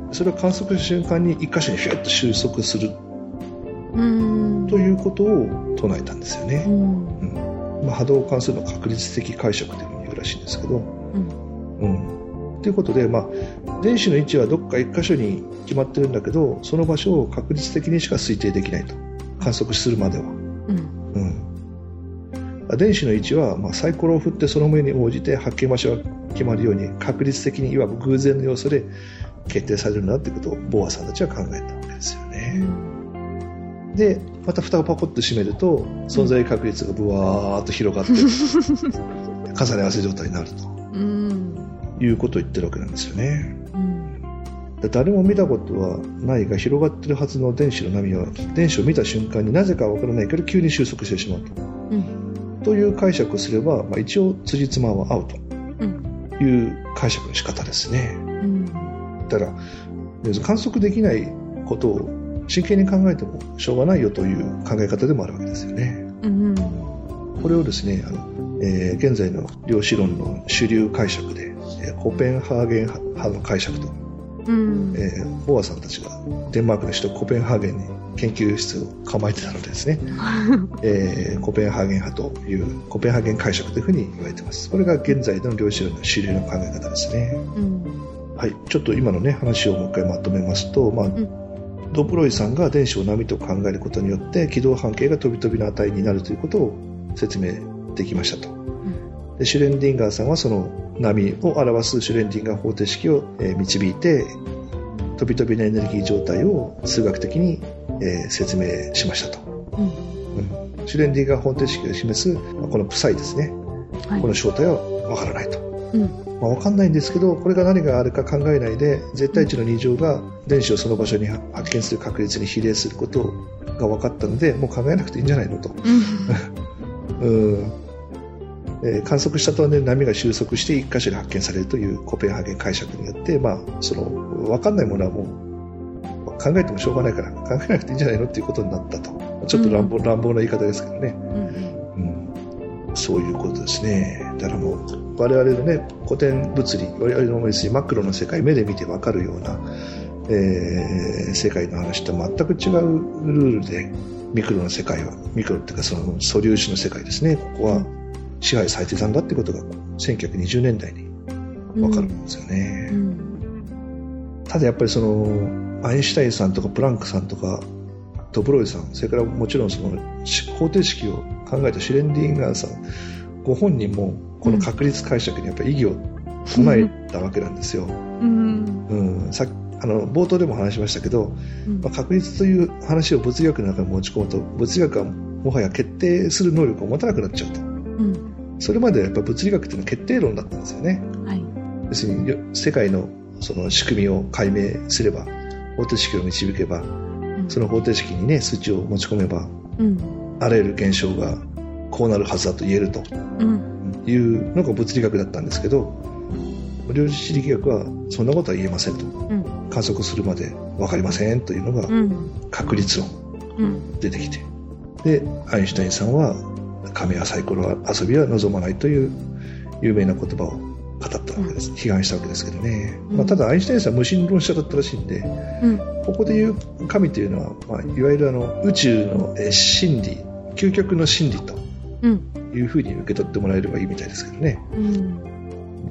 それを観測した瞬間に一箇所にフィュッと収束する、うん、ということを唱えたんですよね、うんうんまあ、波動関数の確率的解釈というふうに言うらしいんですけど、うんうん、ということで、まあ、電子の位置はどっか一箇所に決まってるんだけどその場所を確率的にしか推定できないと、観測するまでは、うんうん、電子の位置は、まあ、サイコロを振ってその上に応じて発見場所が決まるように確率的にいわば偶然の要素で決定されるんだということをボーアさんたちは考えたわけですよね、うん、でまた蓋をパコッと閉めると存在確率がブワーッと広がって重ね合わせ状態になると、うん、いうことを言ってるわけなんですよね、うん、誰も見たことはないが広がってるはずの電子の波は電子を見た瞬間になぜかわからないけど急に収束してしまうと、うん、という解釈をすれば、まあ、一応辻褄は合うという解釈の仕方ですね。 うん、 だから観測できないことを真剣に考えてもしょうがないよという考え方でもあるわけですよね。 うん、 これをですね、あの、えー、現在の量子論の主流解釈で、えー、コペンハーゲン派の解釈と、うんえー、ボアさんたちがデンマークの首都コペンハーゲンに研究室を構えてたのでですね、えー、コペンハーゲン派というコペンハーゲン解釈というふうに言われています。これが現在の量子論の主流の考え方ですね。うんはい、ちょっと今の、ね、話をもう一回まとめますと、まあうん、ドブロイさんが電子を波と考えることによって軌道半径が飛び飛びの値になるということを説明できましたと、うん、でシュレンディンガーさんはその波を表すシュレンディンガー方程式を、えー、導いて飛び飛びのエネルギー状態を数学的に、えー、説明しましたと、うんうん、シュレンディンガー方程式が示すこのプサイですね、はい、この正体はわからないと、うんまあ、分かんないんですけどこれが何があるか考えないで絶対値のに乗が電子をその場所に発見する確率に比例することが分かったのでもう考えなくていいんじゃないのと、うんえー、観測したと、ね、波が収束していっ箇所で発見されるというコペンハーゲン解釈によって、まあ、その分かんないものはもう考えてもしょうがないから考えなくていいんじゃないのっていうことになったとちょっと乱暴、うん、乱暴な言い方ですけどね、うんうん、そういうことですね。だからもう我々のね古典物理我々の要するにマクロの世界目で見て分かるような、えー、世界の話と全く違うルールでミクロの世界はミクロっていうかその素粒子の世界ですねここは支配されてたんだってことがせんきゅうひゃくにじゅうねんだいに分かるんですよね、うんうん、ただやっぱりそのアインシュタインさんとかプランクさんとかドブロイさんそれからもちろんその方程式を考えたシュレンディンガーさんご本人もこの確率解釈にやっぱり異議を唱えたわけなんですよ、うんうん、さあの冒頭でも話しましたけど、まあ、確率という話を物理学の中に持ち込むと物理学はもはや決定する能力を持たなくなっちゃうと、うん、それまではやっぱ物理学っていうのは決定論だったんですよね、はい、要するに世界のその仕組みを解明すれば方程式を導けば、うん、その方程式に、ね、数値を持ち込めば、うん、あらゆる現象がこうなるはずだと言えると、うんいうのが物理学だったんですけど量子力学はそんなことは言えませんと、うん、観測するまで分かりませんというのが確率論、うん、出てきてでアインシュタインさんは亀やサイコロ遊びは望まないという有名な言葉を語ったわけです、うん、批判したわけですけどね、うんまあ、ただアインシュタインさんは無神論者だったらしいんで、うん、ここでいう神というのは、まあ、いわゆるあの宇宙の真理究極の真理というふうに受け取ってもらえればいいみたいですけどね、うん、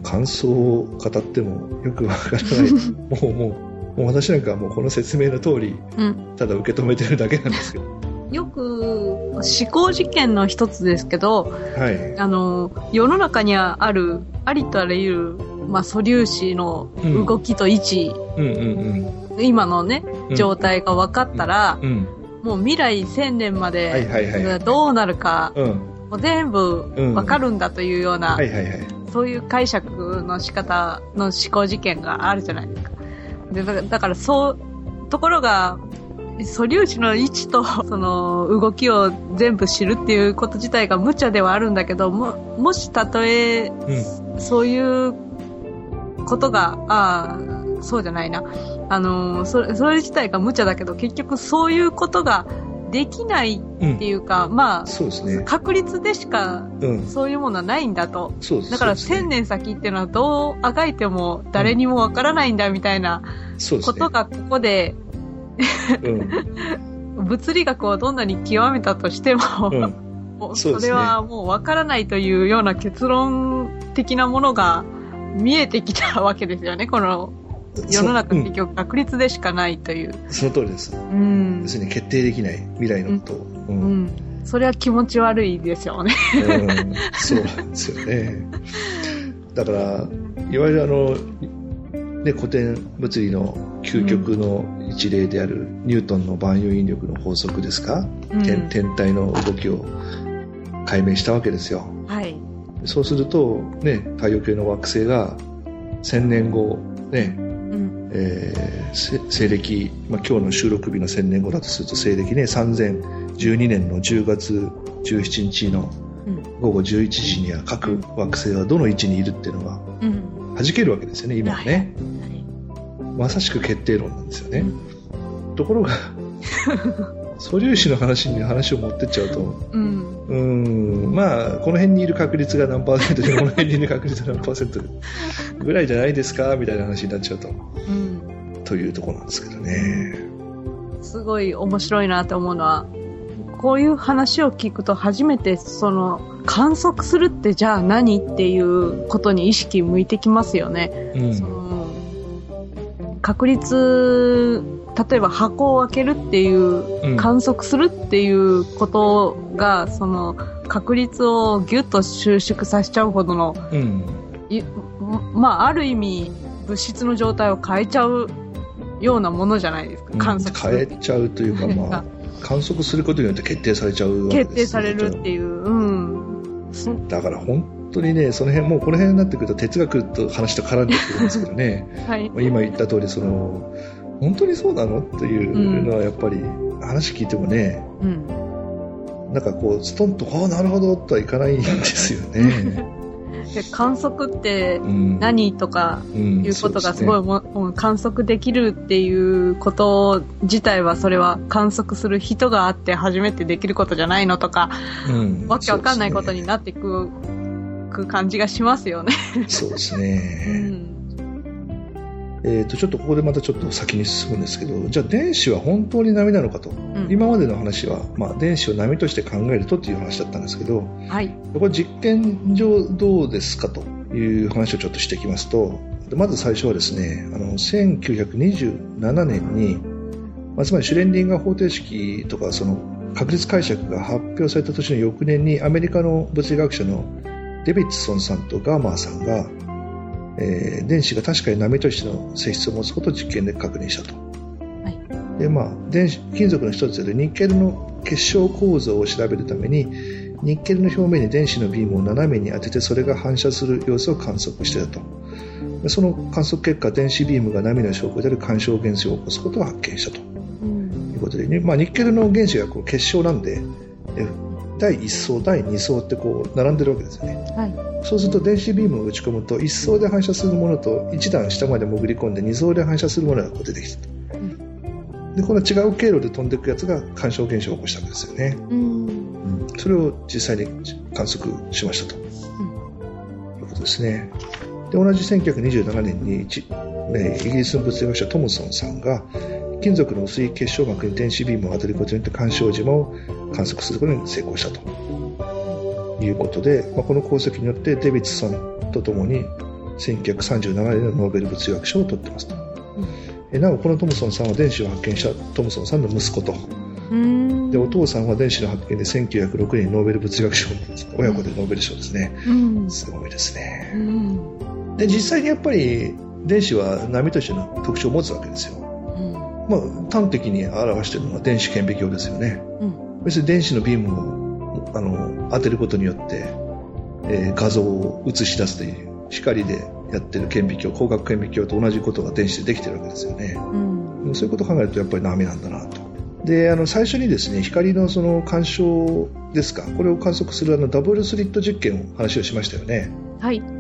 感想を語ってもよくわからないもうもうもう私なんかはもうこの説明の通り、うん、ただ受け止めてるだけなんですけどよく思考実験の一つですけど、はい、あの世の中にあるありとあらゆる、まあ、素粒子の動きと位置、うんうんうんうん、今のね状態が分かったら、うんうん、もう未来せんねんまでどうなるか、はいはいはいうんもう全部分かるんだというような、うんはいはいはい、そういう解釈の仕方の思考実験があるじゃないですか。でだ, だからそうところが素粒子の位置とその動きを全部知るっていうこと自体が無茶ではあるんだけど も, もしたとえ、うん、そういうことがああそうじゃないなあの そ, それ自体が無茶だけど結局そういうことができないっていうか、うん、まあそうですね、確率でしかそういうものはないんだと、うん、だから千年先っていうのはどうあがいても誰にもわからないんだみたいなことがここで、うん、物理学をどんなに極めたとしても、うん、それはもうわからないというような結論的なものが見えてきたわけですよねこの世の中結局確率でしかないという。 その通りです、うん、要するに決定できない未来のことを、うんうん、それは気持ち悪いですよね、 うん、そうなんですよねだからいわゆるあの、ね、古典物理の究極の一例であるニュートンの万有引力の法則ですか、うん、天, 天体の動きを解明したわけですよ、はい、そうすると、ね、太陽系の惑星がせんねんごねえー、西暦、まあ、今日の収録日のせんねんごだとすると西暦ねさんぜんじゅうにねんのじゅうがつじゅうしちにちのごごじゅういちじには各惑星はどの位置にいるっていうのがは弾けるわけですよね、今はね。まさしく決定論なんですよね。うん、ところが素粒子の話に話を持ってっちゃうと、うん、うーんまあこの辺にいる確率が何パーセントでこの辺にいる確率が何パーセントぐらいじゃないですかみたいな話になっちゃうと、うん、というところなんですけどね。 すごい面白いなと思うのは、こういう話を聞くと初めてその観測するってじゃあ何っていうことに意識向いてきますよね。うん、その確率、例えば箱を開けるっていう、うん、観測するっていうことがその確率をギュッと収縮させちゃうほどの、うん、まあある意味物質の状態を変えちゃうようなものじゃないですか、観測する、 うん、変えちゃうというか、まあ観測することによって決定されちゃうわけです。 決定されるっていう、うん、 だから本当にね、その辺もうこの辺になってくると哲学と話と絡んでくるんですけどね、はい、今言った通りその本当にそうなのというのはやっぱり話聞いてもね、うん、なんかこうストンとああなるほどとはいかないんですよね。 で観測って何、うん、とかいうことがすごいも、うんね、観測できるっていうこと自体はそれは観測する人があって初めてできることじゃないのとか、うん、わけわかんないことになっていく、く感じがしますよね。 そうですね。うんえー、とちょっとここでまたちょっと先に進むんですけど、じゃあ電子は本当に波なのかと、うん、今までの話は、まあ、電子を波として考えるとっていう話だったんですけど、はい、これ実験上どうですかという話をちょっとしていきますと、まず最初はですね、あのせんきゅうひゃくにじゅうななねんに、まあ、つまりシュレンディンガー方程式とかその確率解釈が発表された年の翌年にアメリカの物理学者のデビッドソンさんとガーマーさんがえー、電子が確かに波としての性質を持つことを実験で確認したと、はいでまあ、電子金属の一つでニッケルの結晶構造を調べるためにニッケルの表面に電子のビームを斜めに当ててそれが反射する様子を観測していたと。その観測結果電子ビームが波の証拠である干渉現象を起こすことを発見したと、うん、いうことで、まあ、ニッケルの原子がこう結晶なんでだいいっ層だいに層ってこう並んでるわけですよね、はい、そうすると電子ビームを打ち込むといっ層で反射するものといち段下まで潜り込んでに層で反射するものがこう出てきたと、うん、でこの違う経路で飛んでいくやつが干渉現象を起こしたわけですよね、うんうん、それを実際に観測しましたと、うん、いうことですね。で同じせんきゅうひゃくにじゅうななねんにち、ね、イギリスの物理学者トムソンさんが金属の薄い結晶膜に電子ビームを当てることによって干渉島を観測することに成功したということで、まあ、この功績によってデビッドソンとともにせんきゅうひゃくさんじゅうななねんのノーベル物理学賞を取ってますと、うん、えなおこのトムソンさんは電子を発見したトムソンさんの息子と、でお父さんは電子の発見でせんきゅうひゃくろくねんにノーベル物理学賞、親子でノーベル賞ですね、うん、すごいですね、うん、で実際にやっぱり電子は波としての特徴を持つわけですよ。まあ、端的に表しているのは電子顕微鏡ですよね、うん、別に電子のビームをあの当てることによって、えー、画像を映し出すという光でやってる顕微鏡、光学顕微鏡と同じことが電子でできてるわけですよね、うん、そういうことを考えるとやっぱり波なんだなと。であの最初にですね光のその干渉ですか、これを観測するあのダブルスリット実験を話をしましたよね、はいうん、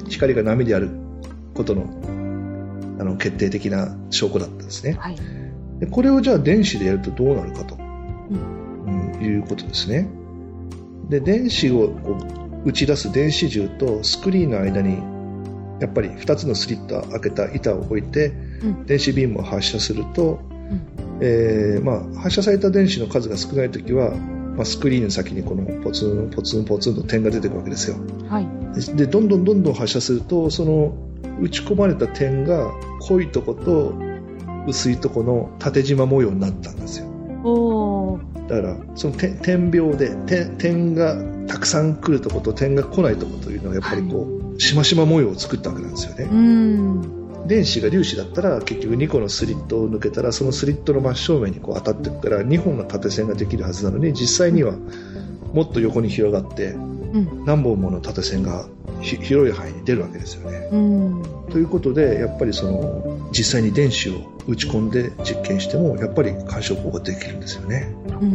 光が波であることのあの決定的な証拠だったんですね、はい、でこれをじゃあ電子でやるとどうなるかと、うんうん、いうことですね。で電子をこう打ち出す電子銃とスクリーンの間にやっぱりふたつのスリットを開けた板を置いて、うん、電子ビームを発射すると、うんえーまあ、発射された電子の数が少ないときは、まあ、スクリーンの先にこのポツンポツンポツンと点が出てくるわけですよ、はい、でどんどんどんどん発射するとその打ち込まれた点が濃いとこと薄いとこの縦縞模様になったんですよ。おだからその点描で 点, 点がたくさん来るとこと点が来ないとこというのはやっぱりこう、はい、しましま模様を作ったわけなんですよね。うん電子が粒子だったら結局にこのスリットを抜けたらそのスリットの真正面にこう当たっていくからにほんの縦線ができるはずなのに実際にはもっと横に広がって何本もの縦線が広い範囲に出るわけですよね、うん、ということでやっぱりその実際に電子を打ち込んで実験してもやっぱり干渉効果ができるんですよね、うん、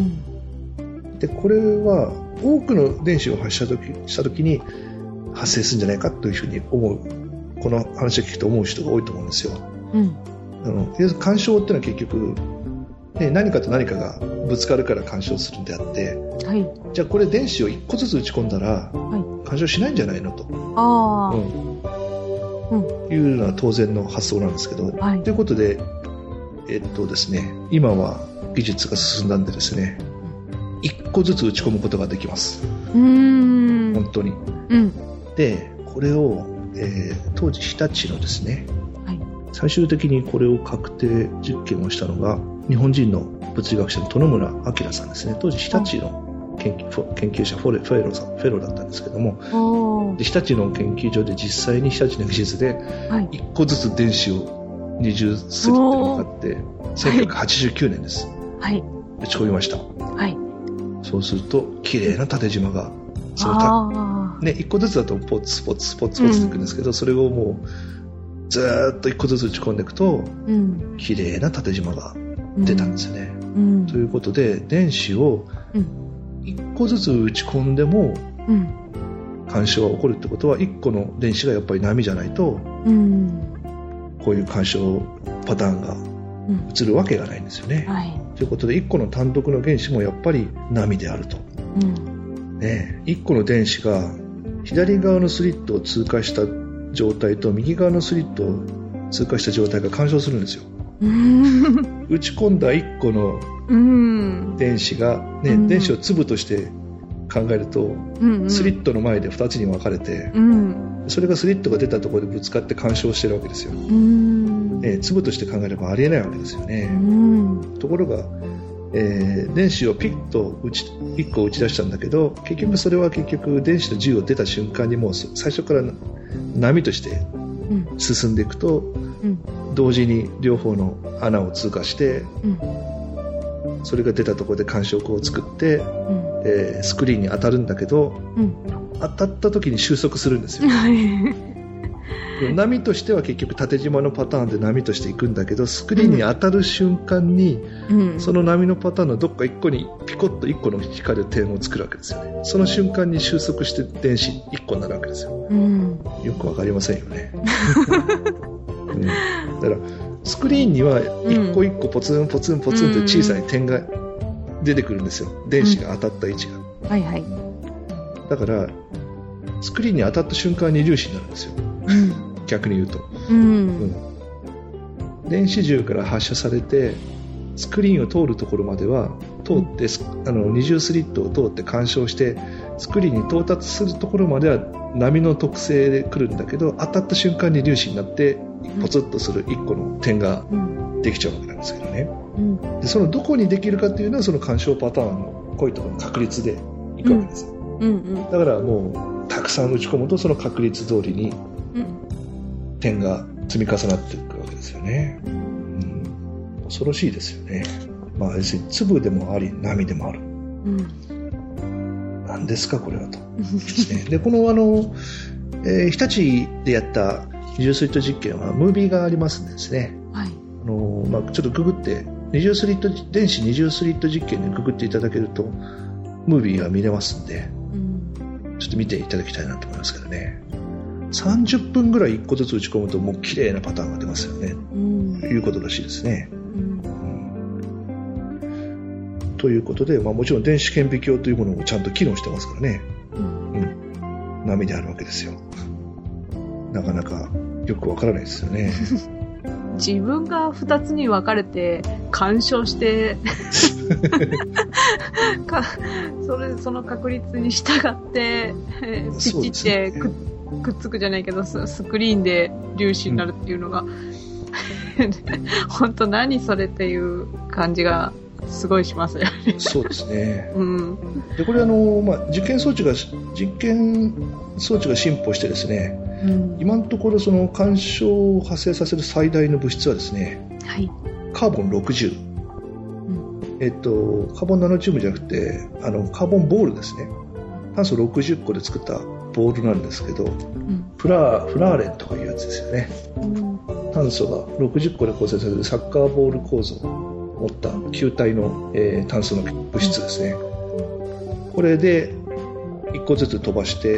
でこれは多くの電子を発射した時に発生するんじゃないかというふうに思うこの話を聞くと思う人が多いと思うんですよ。 うん、 あの干渉っていうのは結局、ね、何かと何かがぶつかるから干渉するんであって、 はい、 じゃあこれ電子をいっこずつ打ち込んだら、はい、干渉しないんじゃないのと、 あ、 うんうん、いうのは当然の発想なんですけど、はい、ということで、えっとですね、今は技術が進んだんでですね、いっこずつ打ち込むことができます。 うーん、 本当に、 うん、 でこれを、えー、当時日立のですね、 はい、 最終的にこれを確定実験をしたのが日本人の物理学者の殿村明さんですね。当時日立の研究、研究者フォレフェローさんフェローだったんですけども、で日立の研究所で実際に日立の技術でいっこずつ電子を二重するっていうのがあってせんきゅうひゃくはちじゅうきゅうねんです、 はい、 打ち込みました、 はい、 そうすると綺麗な縦縞がそのた、ね、いっこずつだとポツポツポツポツっていくんですけど、うん、それをもうずーっといっこずつ打ち込んでいくと、うん、綺麗な縦縞が出たんですよね、うん、ということで電子をいっこずつ打ち込んでも干渉が起こるってことは、いっこの電子がやっぱり波じゃないと、うん、こういう干渉パターンが映るわけがないんですよね、 はい、 ということでいっこの単独の原子もやっぱり波であると、うんね、いっこの電子が左側のスリットを通過した状態と右側のスリットを通過した状態が干渉するんですよ。打ち込んだいっこの電子が、ね、電子を粒として考えると、スリットの前でふたつに分かれて、それがスリットが出たところでぶつかって干渉してるわけですよ、ね、粒として考えればありえないわけですよね。ところが、えー、電子をピッと打ちいっこ打ち出したんだけど、結局それは結局電子の銃を出た瞬間にもう最初から波として進んでいくと、うん、同時に両方の穴を通過して、うん、それが出たところで干渉口を作って、うんえー、スクリーンに当たるんだけど、うん、当たった時に収束するんですよ波としては結局縦縞のパターンで波としていくんだけど、スクリーンに当たる瞬間に、うん、その波のパターンのどっかいっこにピコッといっこの光る点を作るわけですよね。その瞬間に収束して電子いっこになるわけですよ、うん、よくわかりませんよね、うん、だからスクリーンにはいっこいっこポツンポツンポツンと小さい点が出てくるんですよ、電子が当たった位置が、 うんはいはい、 だからスクリーンに当たった瞬間に粒子になるんですよ、うん逆に言うと、うんうん、電子銃から発射されてスクリーンを通るところまでは通って、うん、あの二重スリットを通って干渉してスクリーンに到達するところまでは波の特性で来るんだけど、当たった瞬間に粒子になってポツッとするいっこの点ができちゃうわけなんですけどね、うん、でそのどこにできるかというのはその干渉パターンのこういうところの確率でいくわけです、うんうんうん、だからもうたくさん打ち込むとその確率通りに、うん点が積み重なっていくわけですよね、うん、恐ろしいですよね。まあ、要するに粒でもあり波でもある、うん、何ですかこれはとですね。でこのあの、えー、日立でやった二重スリット実験はムービーがありますんでですね、はいあのまあ、ちょっとググって二重スリット電子二重スリット実験でググっていただけるとムービーが見れますんで、うん、ちょっと見ていただきたいなと思いますけどね。さんじゅっぷんぐらいいっこずつ打ち込むともう綺麗なパターンが出ますよね、うん、いうことらしいですね、うんうん、ということで、まあ、もちろん電子顕微鏡というものもちゃんと機能してますからね、うんうん、波であるわけですよ。なかなかよくわからないですよね自分がふたつに分かれて干渉してかそれその確率に従って、えー、ピチってくっくっつくじゃないけど ス, スクリーンで粒子になるっていうのが、うん、本当何それっていう感じがすごいしますよね。 そうですね、うん、でこれあの、まあ、実験装置が実験装置が進歩してですね、うん、今のところその干渉を発生させる最大の物質はですね、はい、カーボンろくじゅう、うんえっと、カーボンナノチウムじゃなくてあのカーボンボールですね。炭素ろくじゅっこで作ったボールなんですけど、うん、フ, ラーフラーレンとかいうやつですよね、うん、炭素がろくじゅっこで構成されるサッカーボール構造を持った球体の、えー、炭素の物質ですね、うん、これでいっこずつ飛ばして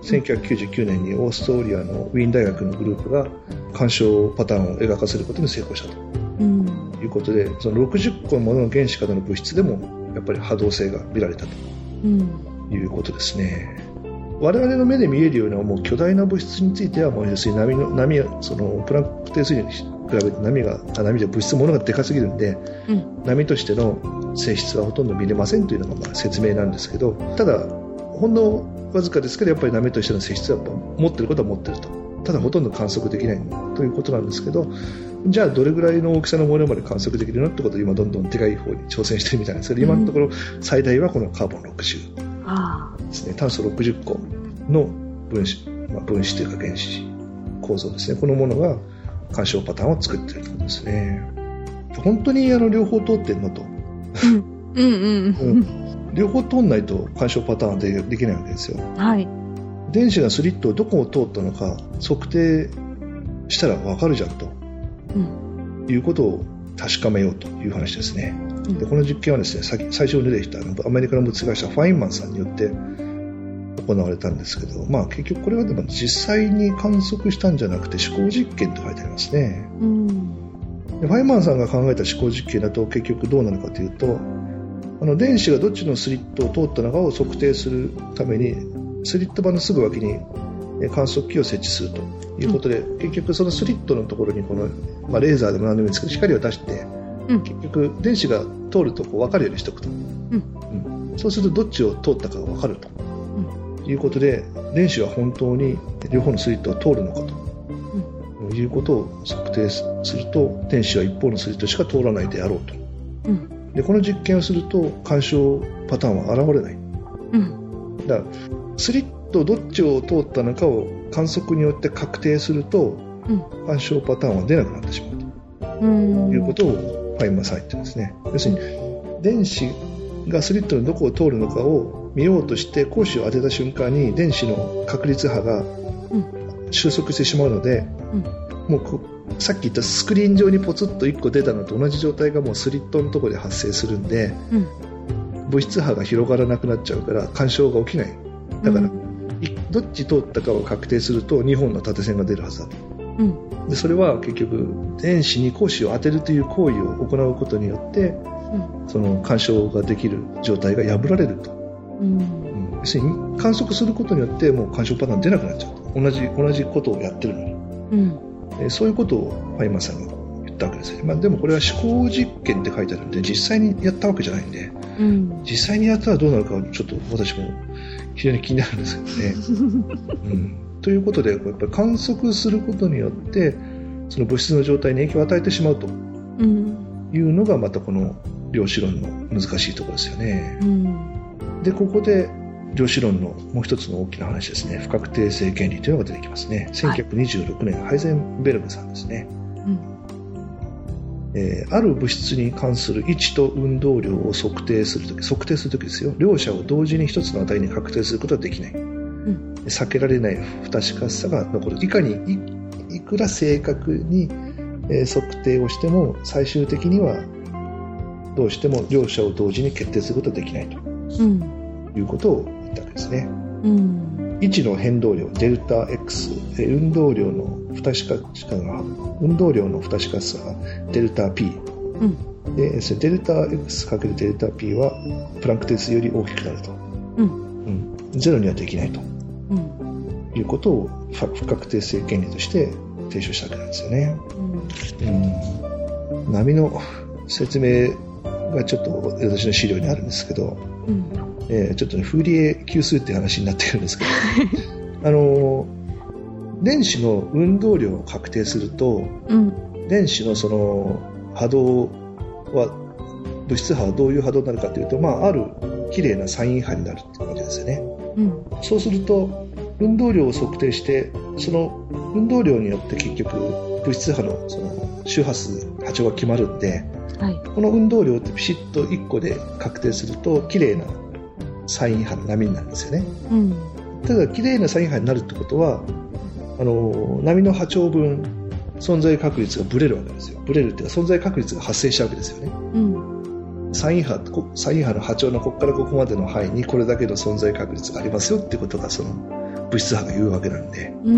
せんきゅうひゃくきゅうじゅうきゅうねんにオーストリアのウィーン大学のグループが干渉パターンを描かせることに成功したと、うん、いうことで、そのろくじゅっこもの原子からの物質でもやっぱり波動性が見られたと、うん、いうことですね。我々の目で見えるようなもう巨大な物質についてはもう要するに波の波そのプランク定数に比べて波が波で物質ものがでかすぎるんで、うん、波としての性質はほとんど見れませんというのがまあ説明なんですけど、ただほんのわずかですけどやっぱり波としての性質はやっぱ持ってることは持ってると、ただほとんど観測できないということなんですけど、じゃあどれぐらいの大きさのものまで観測できるのってことを今どんどんでかい方に挑戦してるみたいなんですけど、今のところ最大はこのカーボンろくじゅうですね。炭素ろくじゅっこの分子、まあ、分子というか原子構造ですね。このものが干渉パターンを作っているということですね。本当にあの両方通ってるのと、うんうんうんうん、両方通んないと干渉パターンは で, できないわけですよ。はい。電子がスリットをどこを通ったのか測定したら分かるじゃんと、うん、いうことを確かめようという話ですね。うん、でこの実験はですね、最初に出てきたアメリカの物理学者ファインマンさんによって行われたんですけど、まあ、結局これはでも実際に観測したんじゃなくて思考実験と書いてありますね。うん、でファインマンさんが考えた思考実験だと結局どうなのかというと、あの電子がどっちのスリットを通ったのかを測定するためにスリット板のすぐ脇に観測器を設置するということで、うん、結局そのスリットのところにこの、まあ、レーザーでも何でもいいんですけど光を出して、うん、結局電子が通るとこう分かるようにしておくと、うんうん、そうするとどっちを通ったかが分かると、うん、いうことで電子は本当に両方のスリットが通るのかと、うん、いうことを測定すると電子は一方のスリットしか通らないであろうと、うん、でこの実験をすると干渉パターンは現れない、うん、だからスリットどっちを通ったのかを観測によって確定すると、うん、干渉パターンは出なくなってしまうということをファインマンさん言ってますね。要するに電子がスリットのどこを通るのかを見ようとして光子を当てた瞬間に電子の確率波が収束してしまうので、うん、もうこさっき言ったスクリーン上にポツッといっこ出たのと同じ状態がもうスリットのところで発生するんで、うん、物質波が広がらなくなっちゃうから干渉が起きない。だから、うん、どっち通ったかを確定するとにほんの縦線が出るはずだと、うん、でそれは結局電子に光子を当てるという行為を行うことによって、うん、その干渉ができる状態が破られると、うんうん、要するに観測することによってもう干渉パターン出なくなっちゃうと、同じ同じことをやってるのに、うんえー、そういうことをファインマンさんが言ったわけですね。まあ、でもこれは思考実験って書いてあるんで実際にやったわけじゃないんで、うん、実際にやったらどうなるかはちょっと私も非常に気になるんですけどね、うん、ということでやっぱり観測することによってその物質の状態に影響を与えてしまうというのがまたこの量子論の難しいところですよね、うん、でここで量子論のもう一つの大きな話ですね、不確定性原理というのが出てきますね。せんきゅうひゃくにじゅうろくねん、はい、ハイゼンベルグさんですね、うんえー、ある物質に関する位置と運動量を測定するとき、測定するときですよ、両者を同時に一つの値に確定することはできない、うん、避けられない不確かさが残る。いかに い, いくら正確に、えー、測定をしても最終的にはどうしても両者を同時に決定することはできないと、うん、いうことを言ったわけですね、うん、位置の変動量デルタ X、えー、運動量の不確かさが運動量の不確かさがデルタ P、うん、でデルタ X かけるデルタ P はプランク定数より大きくなると、うんうん、ゼロにはできないと、うん、いうことを不確定性原理として提唱したわけなんですよね、うんうん、波の説明がちょっと私の資料にあるんですけど、うんえー、ちょっと、ね、フーリエ級数っていう話になってるんですけどあの電子の運動量を確定すると、うん、電子のその波動は物質波はどういう波動になるかというと、まあ、ある綺麗なサイン波になるっていうわけですよね、うん、そうすると運動量を測定してその運動量によって結局物質波 の, その周波数波長が決まるんで、はい、この運動量ってピシッといっこで確定すると綺麗なサイン波の波になるんですよね、うん、ただ綺麗なサイン波になるってことはあの波の波長分存在確率がブレるわけですよ。ブレるっていうか存在確率が発生しちゃうわけですよね、うん、サイン波、サイン波の波長のここからここまでの範囲にこれだけの存在確率がありますよっていうことがその物質波が言うわけなんで、 うん、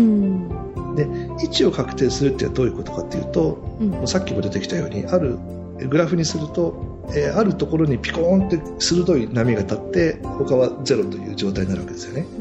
で位置を確定するってどういうことかっていうと、うん、もうさっきも出てきたようにあるグラフにすると、えー、あるところにピコーンって鋭い波が立って他はゼロという状態になるわけですよね、うん、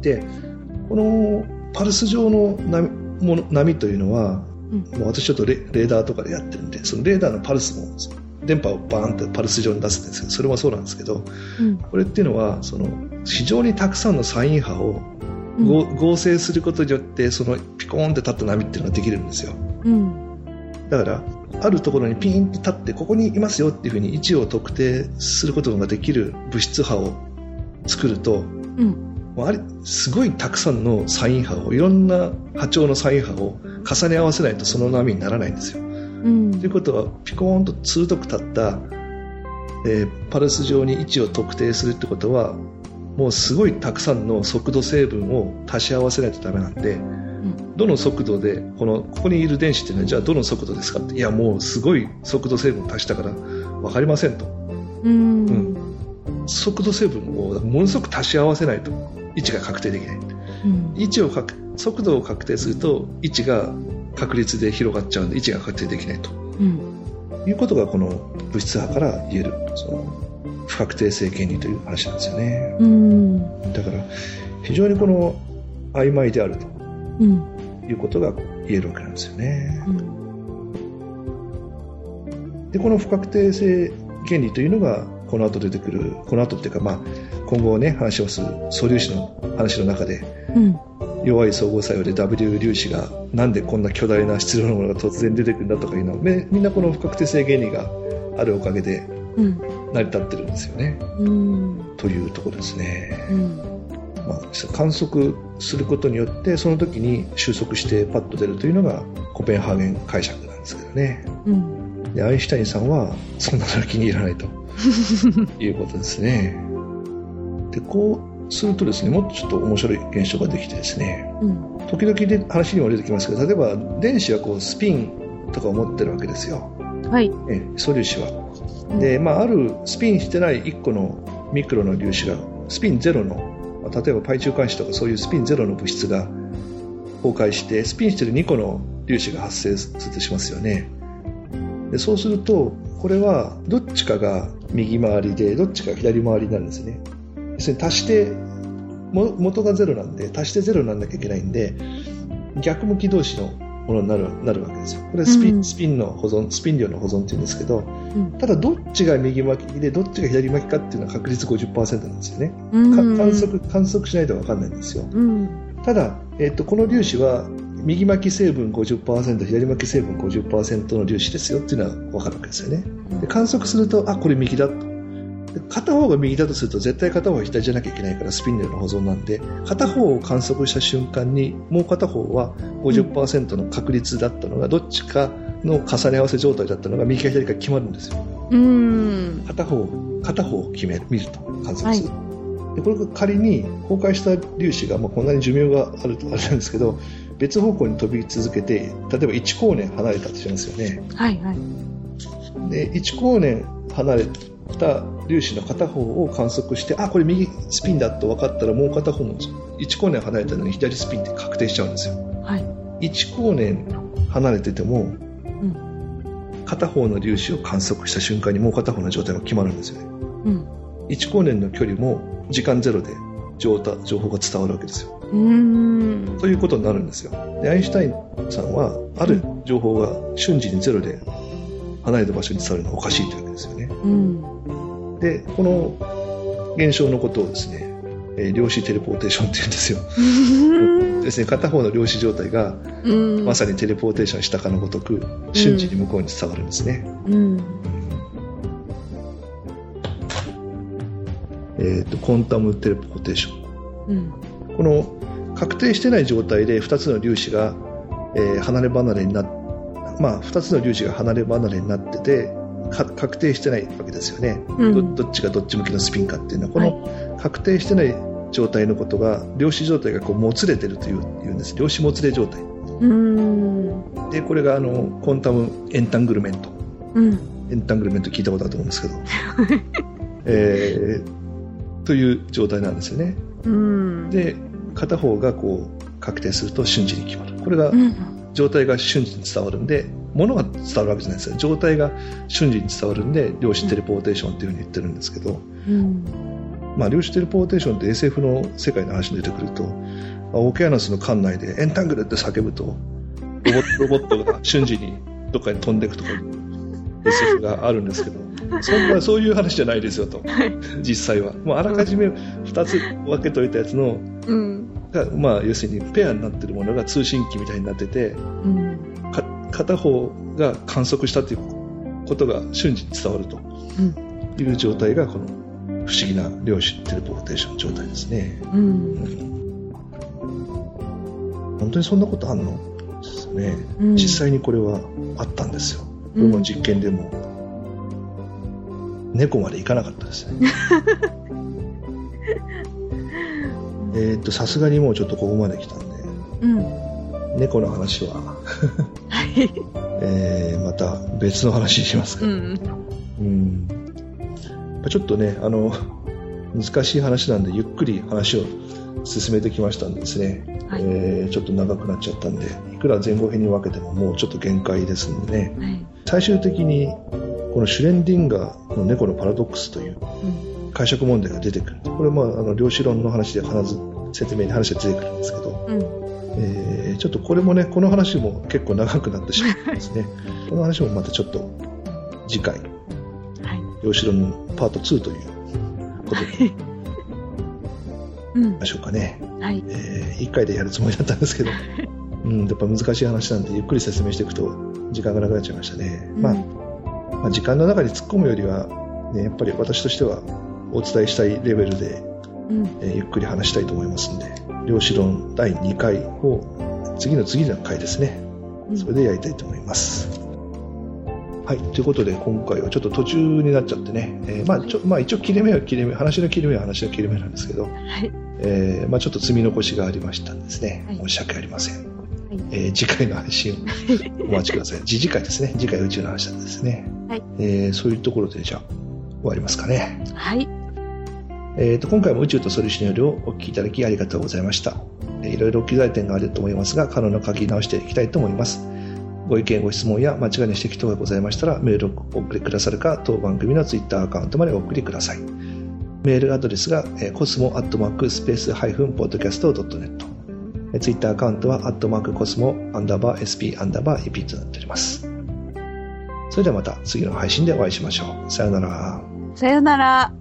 でこのパルス状の 波, もの波というのは、うん、もう私ちょっと レ, レーダーとかでやってるんでそのレーダーのパルスも電波をバーンとパルス状に出すんですけどそれもそうなんですけど、うん、これっていうのはその非常にたくさんのサイン波を、うん、合成することによってそのピコーンって立った波っていうのができるんですよ、うん、だからあるところにピーンと立ってここにいますよっていうふうに位置を特定することができる物質波を作ると、うん、もうあれすごいたくさんのサイン波をいろんな波長のサイン波を重ね合わせないとその波にならないんですよ、うん、ということはピコーンと鋭く立った、えー、パルス上に位置を特定するってことはもうすごいたくさんの速度成分を足し合わせないとダメなんで、うん、どの速度でこのここにいる電子っていうのはじゃあどの速度ですかっていやもうすごい速度成分を足したから分かりませんと、うんうん、速度成分をものすごく足し合わせないと位置が確定できない、うん、位置を速度を確定すると位置が確率で広がっちゃうんで位置が確定できないと、うん、いうことがこの物質波から言えるその不確定性原理という話なんですよね、うん、だから非常にこの曖昧であると、うん、いうことが言えるわけなんですよね、うん、でこの不確定性原理というのがこの後出てくるこの後っていうか、まあ、今後ね話をする素粒子の話の中で、うん、弱い相互作用で W 粒子がなんでこんな巨大な質量のものが突然出てくるんだとかいうのはみんなこの不確定性原理があるおかげで成り立ってるんですよね、うん、というところですね、うんまあ、観測することによってその時に収束してパッと出るというのがコペンハーゲン解釈なんですけどね、うん、でアインシュタインさんはそんなのは気に入らないということですねでこうするとですねもっとちょっと面白い現象ができてですね、うん、時々で話にも出てきますけど例えば電子はこうスピンとかを持ってるわけですよ、はい、え素粒子はで、まあ、あるスピンしてないいっこのミクロの粒子がスピンゼロの例えばパイ中間子とかそういうスピンゼロの物質が崩壊してスピンしてるにこの粒子が発生するとしますよねでそうするとこれはどっちかが右回りでどっちかが左回りになるんですね要するに足しても元がゼロなんで足してゼロにならなきゃいけないんで逆向き同士のものになる、なるわけですよ。これはスピン、うん、スピンの保存、スピン量の保存って言うんですけど、うん、ただどっちが右巻きでどっちが左巻きかっていうのは確率 ごじゅっパーセント なんですよね、うん、観測、観測しないと分かんないんですよ、うん、ただ、えーと、この粒子は右巻き成分 ごじゅっパーセント 左巻き成分 ごじゅっパーセント の粒子ですよっていうのは分かるわけですよね。で観測するとあこれ右だと片方が右だとすると絶対片方が左じゃなきゃいけないからスピン量の保存なんで片方を観測した瞬間にもう片方は ごじゅっパーセント の確率だったのがどっちかの重ね合わせ状態だったのが右か左か決まるんですよ。うーん片方片方を決める見ると観測する、はい、でこれが仮に崩壊した粒子が、まあ、こんなに寿命があるとあれなんですけど別方向に飛び続けて例えばいち光年離れたとしますよね。はいはい、でいち光年離れた粒子の片方を観測してあこれ右スピンだと分かったらもう片方もいち光年離れたのに左スピンって確定しちゃうんですよ、はい、いち光年離れてても、うん、片方の粒子を観測した瞬間にもう片方の状態が決まるんですよね、うん、いち光年の距離も時間ゼロで情報が伝わるわけですよ。うーんということになるんですよ。でアインシュタインさんはある情報が瞬時にゼロで離れた場所に伝わるのはおかしいというわけですよね、うんでこの現象のことをですね、えー、量子テレポーテーションって言うんですよですね、片方の量子状態がまさにテレポーテーションしたかのごとく瞬時に向こうに伝わるんですね、うんえー、とコンタムテレポーテーション、うん、この確定してない状態でふたつの粒子が、えー、離れ離れになっまあ、ふたつの粒子が離れ離れになってて確定してないわけですよね、うん、ど, どっちがどっち向きのスピンかっていうのはこの確定してない状態のことが量子状態がこうもつれてるというんです。量子もつれ状態、うん、でこれがあのコンタムエンタングルメント、うん、エンタングルメント聞いたことあると思うんですけど、えー、という状態なんですよね。 うん、 で片方がこう確定すると瞬時に決まる。これが、うん、状態が瞬時に伝わるんで、物が伝わるわけじゃないですよ。状態が瞬時に伝わるんで量子テレポーテーションっていうふうに言ってるんですけど、うん、まあ、量子テレポーテーションって エスエフ の世界の話に出てくると、オケアナスの艦内でエンタングルって叫ぶとロボロボットが瞬時にどっかに飛んでいくとかいう エスエフ があるんですけど、そんなそういう話じゃないですよと、実際はもうあらかじめふたつ分けといたやつの、うん、が、まあ、要するにペアになっているものが通信機みたいになってて、うん、か片方が観測したということが瞬時に伝わるという状態がこの不思議な量子テレポーテーション状態ですね、うんうん、本当にそんなことあんのですね、うん、実際にこれはあったんですよ。これも実験でも、うん、猫までいかなかったですねえっとさすがにもうちょっとここまで来たんで、うん、猫の話は、えー、また別の話にしますから、うんうん、ちょっとねあの難しい話なんでゆっくり話を進めてきましたんでですね、はい、えー、ちょっと長くなっちゃったんでいくら前後編に分けてももうちょっと限界ですんでね、はい、最終的にこのシュレンディンガーの猫のパラドックスという解釈問題が出てくる。これもあの量子論の話で必ず説明に話が出てくるんですけど、うん、えー、ちょっとこれもねこの話も結構長くなってしまってですねこの話もまたちょっと次回、はい、量子論のパートツーということでうん、ましょうかね、はい、えー、いっかいでやるつもりだったんですけど、うん、やっぱ難しい話なんでゆっくり説明していくと時間がなくなっちゃいましたね、うん、まあ、まあ時間の中に突っ込むよりは、ね、やっぱり私としてはお伝えしたいレベルで、うん、えー、ゆっくり話したいと思いますので量子論だいにかいを次の次の回ですね、うん、それでやりたいと思います。はい、ということで今回はちょっと途中になっちゃってね、えーまあちょまあ、一応切れ目は切れ目、話の切れ目は話の切れ目なんですけど、はい、えーまあ、ちょっと積み残しがありましたんですね、はい、申し訳ありません、はい、えー、次回の配信をお待ちください次次回ですね、次回宇宙の話なんですね、はい、えー、そういうところでじゃあ終わりますかね。 はい、 えー、と今回も宇宙と素粒子の夜をお聞きいただきありがとうございました。えー、いろいろ機材点があると思いますが可能な限り直していきたいと思います。ご意見ご質問や間違いの指摘等がございましたらメールをお送りくださるか当番組のツイッターアカウントまでお送りください。メールアドレスがコスモアットマークスペースハイフンポッドキャストドットネット、ツイッターアカウントはアットマークコスモアンダーバー エスピー アンダーバー イーピー となっております。それではまた次の配信でお会いしましょう。さよなら。 さよなら。